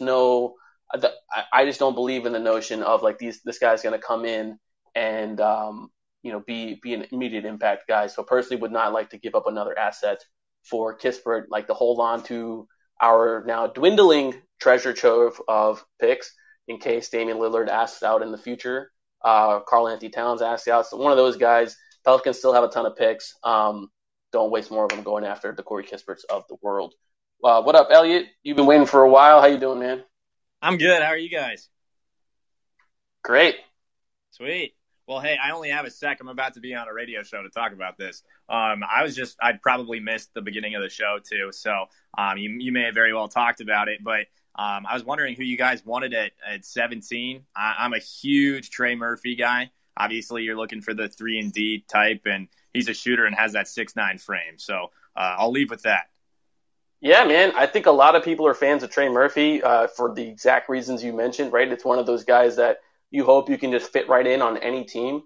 I just don't believe in the notion of this guy's going to come in and be an immediate impact guy. So personally would not like to give up another asset for Kispert, to hold on to our now dwindling treasure trove of picks in case Damian Lillard asks out in the future. Karl Anthony Towns asks out. So one of those guys. Pelicans still have a ton of picks. Don't waste more of them going after the Corey Kisperts of the world. What up, Elliot? You've been waiting for a while. How you doing, man? I'm good. How are you guys? Great. Sweet. Well, hey, I only have a sec. I'm about to be on a radio show to talk about this. I'd probably missed the beginning of the show too. So you may have very well talked about it, but I was wondering who you guys wanted at 17. I'm a huge Trey Murphy guy. Obviously, you're looking for the 3-and-D type, and he's a shooter and has that 6'9" frame. So I'll leave with that. Yeah, man. I think a lot of people are fans of Trey Murphy for the exact reasons you mentioned, right? It's one of those guys that you hope you can just fit right in on any team.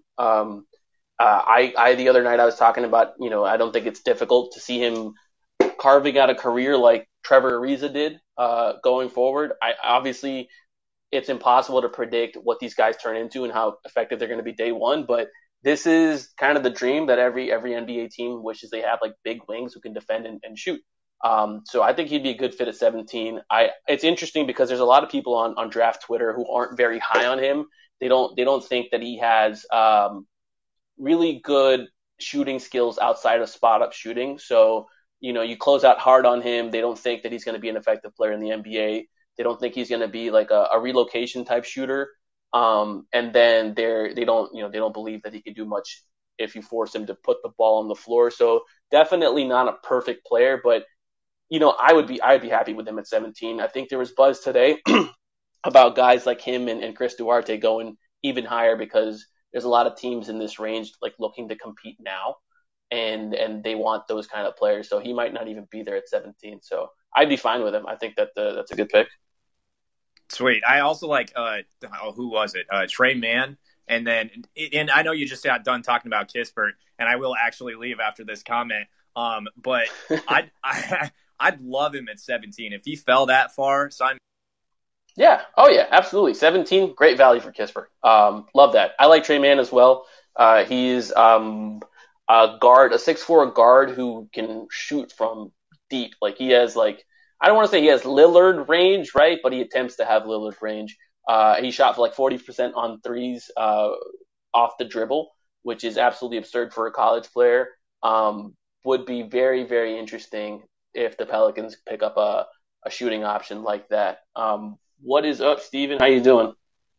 I the other night I was talking about, I don't think it's difficult to see him carving out a career like Trevor Ariza did going forward. Obviously, it's impossible to predict what these guys turn into and how effective they're going to be day one, but this is kind of the dream that every NBA team wishes they have, big wings who can defend and shoot. So I think he'd be a good fit at 17. It's interesting because there's a lot of people on draft Twitter who aren't very high on him. They don't think that he has really good shooting skills outside of spot up shooting. So, you close out hard on him. They don't think that he's going to be an effective player in the NBA. They don't think he's going to be a relocation type shooter. And then they don't believe that he can do much if you force him to put the ball on the floor. So definitely not a perfect player, but I'd be happy with him at 17. I think there was buzz today about guys like him and Chris Duarte going even higher because there's a lot of teams in this range like looking to compete now, and they want those kind of players. So he might not even be there at 17. So I'd be fine with him. I think that's a good pick. Sweet. I also like who was it? Trey Mann. And I know you just got done talking about Kispert, and I will actually leave after this comment. But I'd love him at 17 if he fell that far. So yeah. Oh yeah, absolutely. 17, great value for Kispert. Love that. I like Trey Mann as well. He's a guard, a 6'4" guard who can shoot from deep. Like he has I don't want to say he has Lillard range, right? But he attempts to have Lillard range. He shot for 40% on threes off the dribble, which is absolutely absurd for a college player. Would be very, very interesting if the Pelicans pick up a shooting option like that. What is up, Steven? How you doing?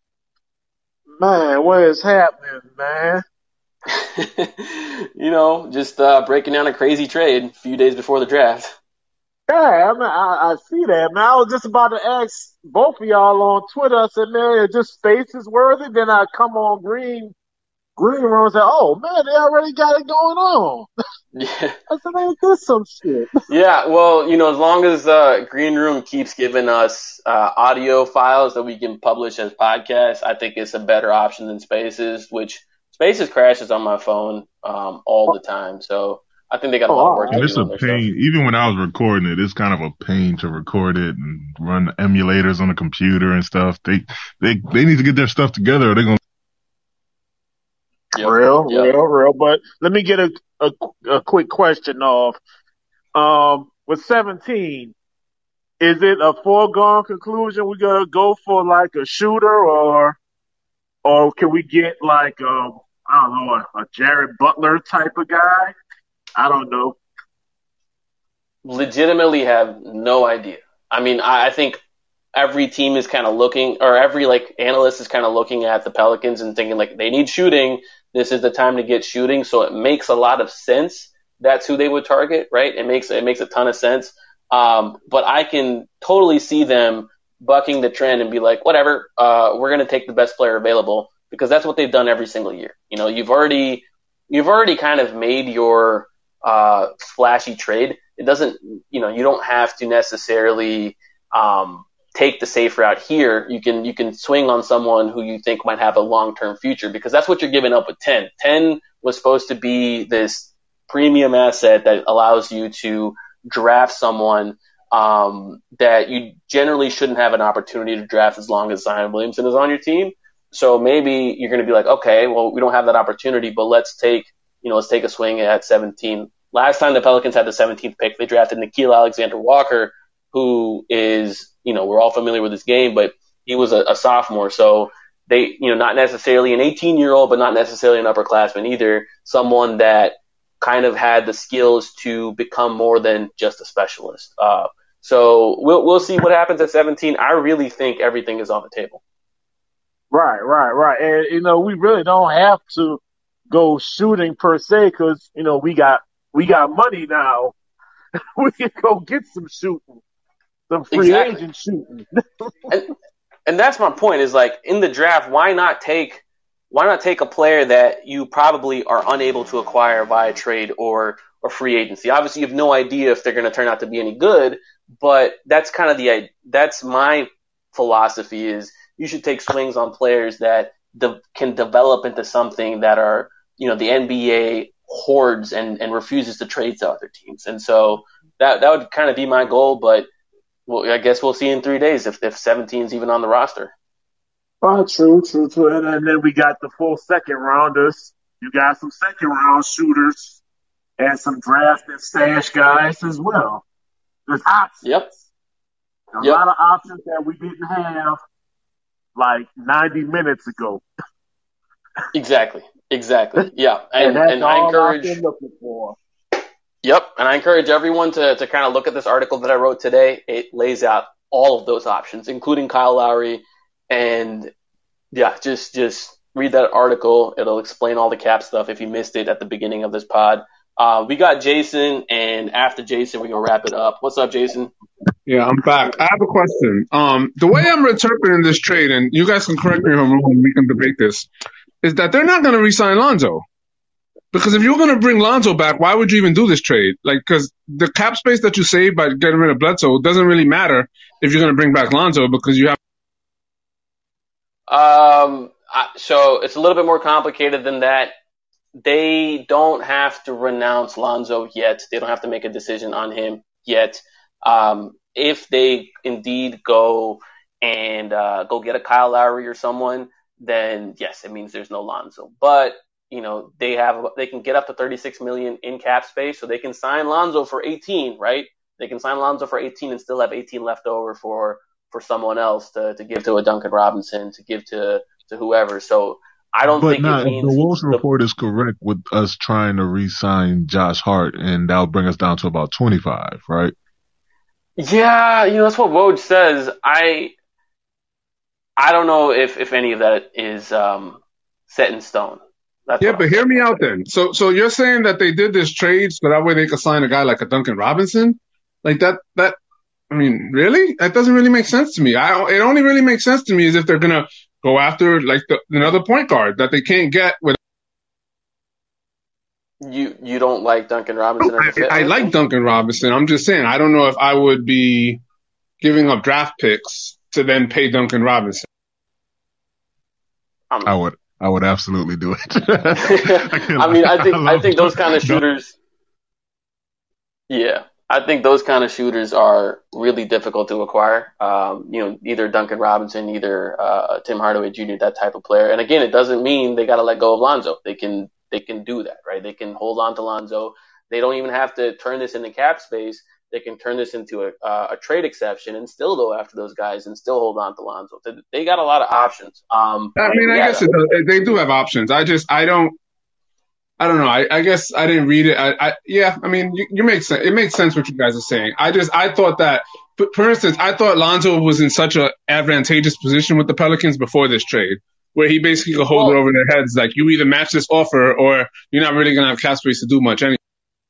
Man, what is happening, man? Just breaking down a crazy trade a few days before the draft. Yeah, I see that, man. I was just about to ask both of y'all on Twitter. I said, man, is just spaces worthy? Then I come on Green Room and say, oh, man, they already got it going on. Yeah. I said, man, this some shit. Yeah, well, as long as Green Room keeps giving us audio files that we can publish as podcasts, I think it's a better option than Spaces, which Spaces crashes on my phone all the time. So I think they got a lot of work to do. It's a pain. Even when I was recording it, it's kind of a pain to record it and run emulators on the computer and stuff. They need to get their stuff together or they're going to. Real. But let me get a quick question off. With 17, is it a foregone conclusion we're going to go for a shooter or can we get I don't know, a Jared Butler type of guy? I don't know. Legitimately have no idea. I mean, I think every team is kind of looking, or every analyst is kind of looking at the Pelicans and thinking they need shooting. This is the time to get shooting. So it makes a lot of sense. That's who they would target, right? It makes a ton of sense. But I can totally see them bucking the trend and be like, whatever, we're going to take the best player available because that's what they've done every single year. You've already kind of made your flashy trade. It doesn't, you don't have to necessarily take the safe route here. You can swing on someone who you think might have a long-term future because that's what you're giving up with 10. 10 was supposed to be this premium asset that allows you to draft someone that you generally shouldn't have an opportunity to draft as long as Zion Williamson is on your team. So maybe you're going to be like, okay, well, we don't have that opportunity, but let's take a swing at 17. Last time the Pelicans had the 17th pick, they drafted Nickeil Alexander-Walker, who is, we're all familiar with his game, but he was a sophomore. So they, not necessarily an 18-year-old, but not necessarily an upperclassman either. Someone that kind of had the skills to become more than just a specialist. So we'll see what happens at 17. I really think everything is on the table. Right. And, we really don't have to go shooting per se because, we got money now. We can go get some shooting, some free agent shooting. and that's my point is in the draft, why not take a player that you probably are unable to acquire via trade or free agency? Obviously, you have no idea if they're going to turn out to be any good, but that's kind of that's my philosophy is you should take swings on players that can develop into something that are, the NBA hoards and refuses to trade to other teams. And so that would kind of be my goal, but I guess we'll see in 3 days if 17 is even on the roster. True. And then we got the full second rounders. You got some second round shooters and some draft and stash guys as well. There's options. Yep. A lot of options that we didn't have 90 minutes ago. Exactly. Yeah. And that's I all encourage. I've been looking for. Yep. And I encourage everyone to kind of look at this article that I wrote today. It lays out all of those options, including Kyle Lowry. And yeah, just read that article. It'll explain all the cap stuff if you missed it at the beginning of this pod. We got Jason, and after Jason, we're going to wrap it up. What's up, Jason? Yeah, I'm back. I have a question. The way I'm interpreting this trade, and you guys can correct me if I'm wrong, we can debate this, is that they're not going to re-sign Lonzo. Because if you're going to bring Lonzo back, why would you even do this trade? Like, because the cap space that you save by getting rid of Bledsoe doesn't really matter if you're going to bring back Lonzo because you have. So it's a little bit more complicated than that. They don't have to renounce Lonzo yet. They don't have to make a decision on him yet. If they indeed go and go get a Kyle Lowry or someone, then yes, it means there's no Lonzo. But they can get up to $36 million in cap space, so they can sign Lonzo for 18, right? They can sign Lonzo for 18 and still have 18 left over for someone else to give to a Duncan Robinson, to give to whoever. So I don't think it means the Wolves report is correct with us trying to re-sign Josh Hart, and that'll bring us down to about 25, right? Yeah, that's what Woj says. I don't know if any of that is set in stone. Yeah, but hear me out then. So you're saying that they did this trade so that way they could sign a guy like a Duncan Robinson? Like that I mean, really? That doesn't really make sense to me. It only really makes sense to me is if they're going to go after like another point guard that they can't get with. You don't like Duncan Robinson as a fit? I like Duncan Robinson. I'm just saying I don't know if I would be giving up draft picks to then pay Duncan Robinson. I would absolutely do it. I think those kind of shooters. Yeah, I think those kind of shooters are really difficult to acquire. Either Duncan Robinson, either Tim Hardaway Jr., that type of player. And again, it doesn't mean they got to let go of Lonzo. They can do that, right? They can hold on to Lonzo. They don't even have to turn this into cap space. They can turn this into a trade exception and still go after those guys and still hold on to Lonzo. They got a lot of options. I guess they do have options. I don't know. I guess I didn't read it. You make sense. It makes sense what you guys are saying. I thought that, for instance, I thought Lonzo was in such an advantageous position with the Pelicans before this trade, where he basically could hold it over their heads. Like, you either match this offer or you're not really going to have cap space to do much anyway.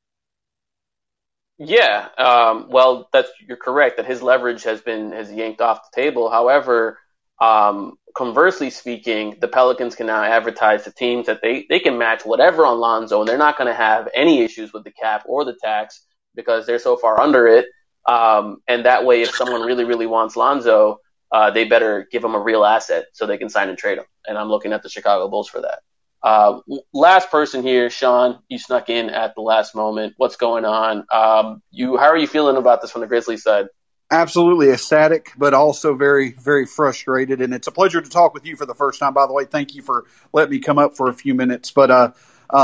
Yeah, you're correct that his leverage has yanked off the table. However, conversely speaking, the Pelicans can now advertise to teams that they can match whatever on Lonzo, and they're not going to have any issues with the cap or the tax because they're so far under it. And that way, if someone really, really wants Lonzo, they better give him a real asset so they can sign and trade him. And I'm looking at the Chicago Bulls for that. Last person here, Sean, you snuck in at the last moment. What's going on? How are you feeling about this from the Grizzlies side? Absolutely ecstatic, but also very, very frustrated. And it's a pleasure to talk with you for the first time, by the way. Thank you for letting me come up for a few minutes. But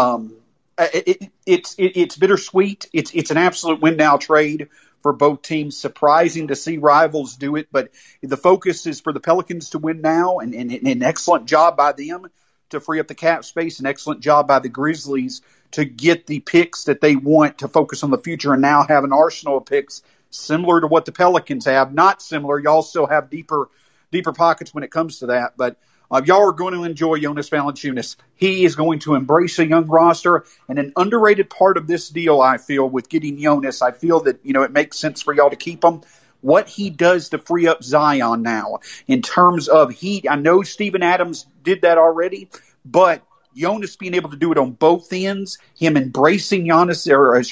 it's bittersweet. It's an absolute win now trade for both teams. Surprising to see rivals do it, but the focus is for the Pelicans to win now, and an excellent job by them to free up the cap space. An excellent job by the Grizzlies to get the picks that they want to focus on the future and now have an arsenal of picks similar to what the Pelicans have. Not similar. Y'all still have deeper pockets when it comes to that. But y'all are going to enjoy Jonas Valanciunas. He is going to embrace a young roster. And an underrated part of this deal, I feel, with getting Jonas, I feel that, it makes sense for y'all to keep him. What he does to free up Zion now in terms of I know Steven Adams did that already, but Jonas being able to do it on both ends, him embracing Zion's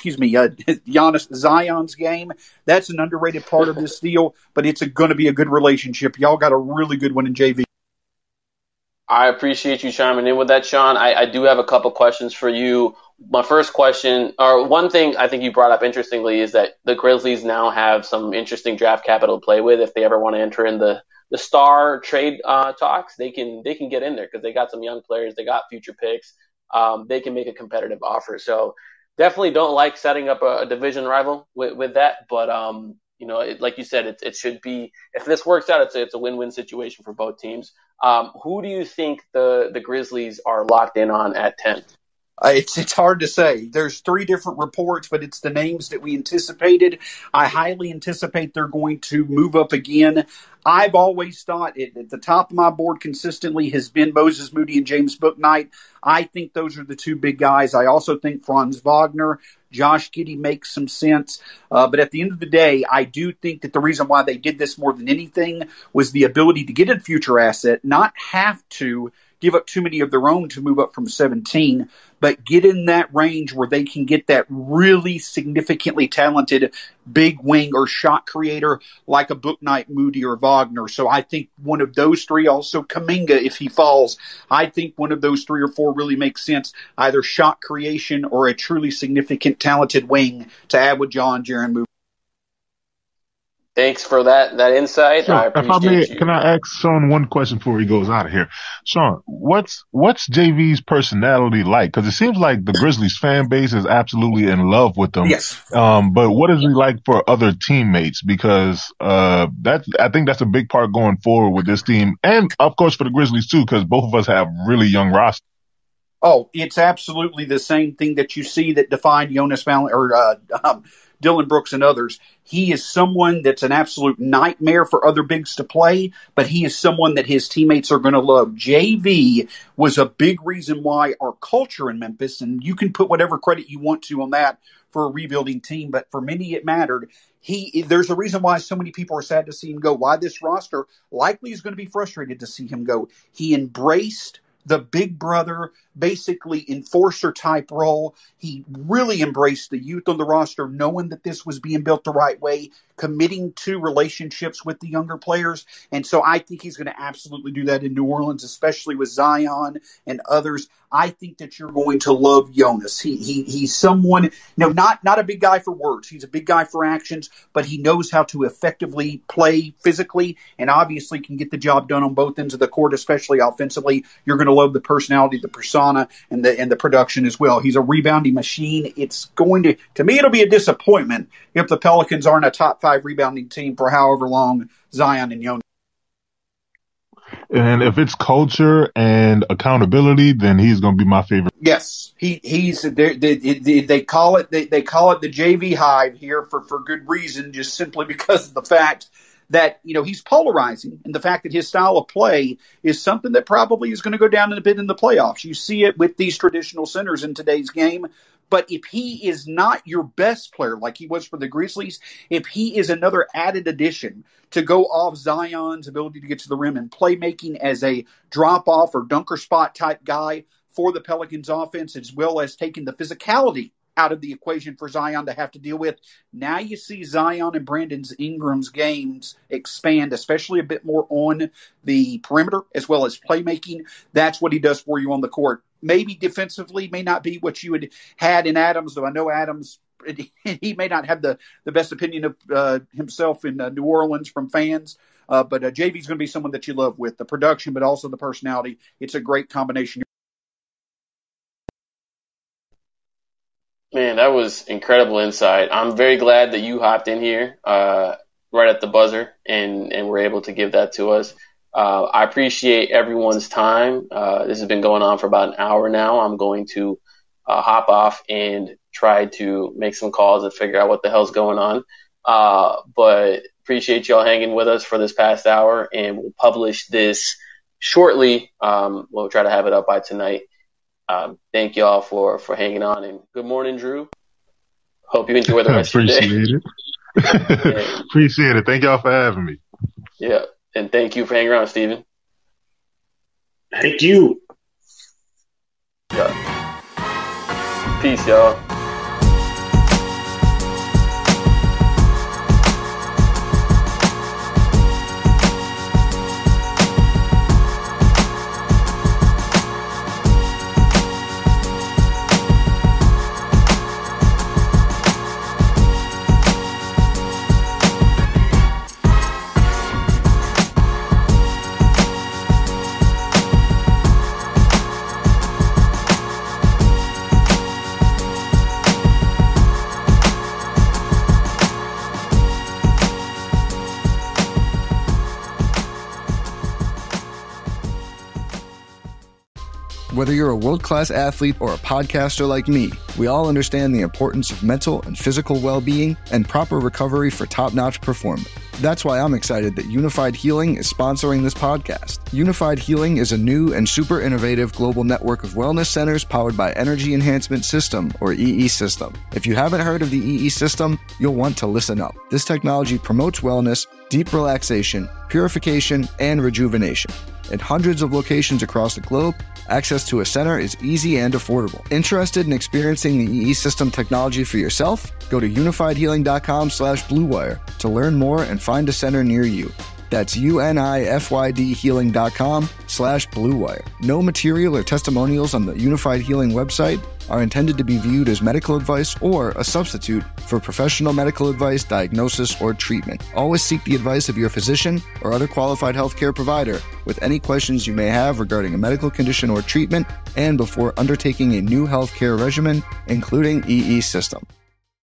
game, that's an underrated part of this deal, but it's going to be a good relationship. Y'all got a really good one in JV. I appreciate you chiming in with that, Sean. I do have a couple questions for you. My first question, or one thing I think you brought up interestingly, is that the Grizzlies now have some interesting draft capital to play with. If they ever want to enter in the star trade talks, they can get in there because they got some young players, they got future picks. They can make a competitive offer. So definitely don't like setting up a division rival with that. But like you said, it should be, if this works out, it's a win-win situation for both teams. Who do you think the Grizzlies are locked in on at 10? It's hard to say. There's 3 different reports, but it's the names that we anticipated. I highly anticipate they're going to move up again. I've always thought at the top of my board consistently has been Moses Moody and James Bouknight. I think those are the 2 big guys. I also think Franz Wagner, Josh Giddey makes some sense. But at the end of the day, I do think that the reason why they did this more than anything was the ability to get a future asset, not have to give up too many of their own to move up from 17, but get in that range where they can get that really significantly talented big wing or shot creator like a Bouknight, Moody, or Wagner. So I think one of those three, also Kuminga if he falls, I think one of those 3 or 4 really makes sense, either shot creation or a truly significant talented wing to add with John Jaren move. Thanks for that insight. Sean, I appreciate you. Can I ask Sean one question before he goes out of here? Sean, what's JV's personality like? Because it seems like the Grizzlies fan base is absolutely in love with him. Yes. But what is he like for other teammates? Because I think that's a big part going forward with this team, and of course for the Grizzlies too, because both of us have really young rosters. Oh, it's absolutely the same thing that you see that defined Jonas Dylan Brooks and others. He is someone that's an absolute nightmare for other bigs to play, but he is someone that his teammates are going to love. JV was a big reason why our culture in Memphis, and you can put whatever credit you want to on that for a rebuilding team, but for many it mattered. There's a reason why so many people are sad to see him go, why this roster likely is going to be frustrated to see him go. He embraced the big brother, basically enforcer type role. He really embraced the youth on the roster, knowing that this was being built the right way, committing to relationships with the younger players. And so I think he's going to absolutely do that in New Orleans, especially with Zion and others. I think that you're going to love Jonas. He's someone, not a big guy for words. He's a big guy for actions, but he knows how to effectively play physically and obviously can get the job done on both ends of the court, especially offensively. You're going to love the personality, the persona, and the production as well. He's a rebounding machine. It's going to me, it'll be a disappointment if the Pelicans aren't a top 5 rebounding team for however long Zion and Jonas. And if it's culture and accountability, then he's going to be my favorite. Yes, he's they call it the JV hive here for good reason, just simply because of the fact that he's polarizing, and the fact that his style of play is something that probably is going to go down in a bit in the playoffs. You see it with these traditional centers in today's game. But if he is not your best player like he was for the Grizzlies, if he is another added addition to go off Zion's ability to get to the rim and playmaking as a drop-off or dunker spot type guy for the Pelicans offense, as well as taking the physicality out of the equation for Zion to have to deal with, now you see Zion and Brandon Ingram's games expand, especially a bit more on the perimeter as well as playmaking. That's what he does for you on the court. Maybe defensively may not be what you had in Adams, though I know Adams, he may not have the best opinion of himself in New Orleans from fans. But JV's going to be someone that you love with the production, but also the personality. It's a great combination. Man, that was incredible insight. I'm very glad that you hopped in here right at the buzzer and were able to give that to us. I appreciate everyone's time. This has been going on for about an hour now. I'm going to hop off and try to make some calls and figure out what the hell's going on. But appreciate y'all hanging with us for this past hour, and we'll publish this shortly. We'll try to have it up by tonight. Thank y'all for hanging on, and good morning, Drew. Hope you enjoy the rest of your day. Appreciate it. Appreciate it. Thank y'all for having me. Yeah, and thank you for hanging around, Steven. Thank you. Yeah. Peace, y'all. Whether you're a world-class athlete or a podcaster like me, we all understand the importance of mental and physical well-being and proper recovery for top-notch performance. That's why I'm excited that Unified Healing is sponsoring this podcast. Unified Healing is a new and super innovative global network of wellness centers powered by Energy Enhancement System, or EE System. If you haven't heard of the EE System, you'll want to listen up. This technology promotes wellness, deep relaxation, purification, and rejuvenation. At hundreds of locations across the globe, access to a center is easy and affordable. Interested in experiencing the EE System technology for yourself? Go to unifiedhealing.com/bluewire to learn more and find a center near you. That's unifydhealing.com/bluewire. No material or testimonials on the Unified Healing website are intended to be viewed as medical advice or a substitute for professional medical advice, diagnosis, or treatment. Always seek the advice of your physician or other qualified healthcare provider with any questions you may have regarding a medical condition or treatment and before undertaking a new healthcare regimen, including EE System.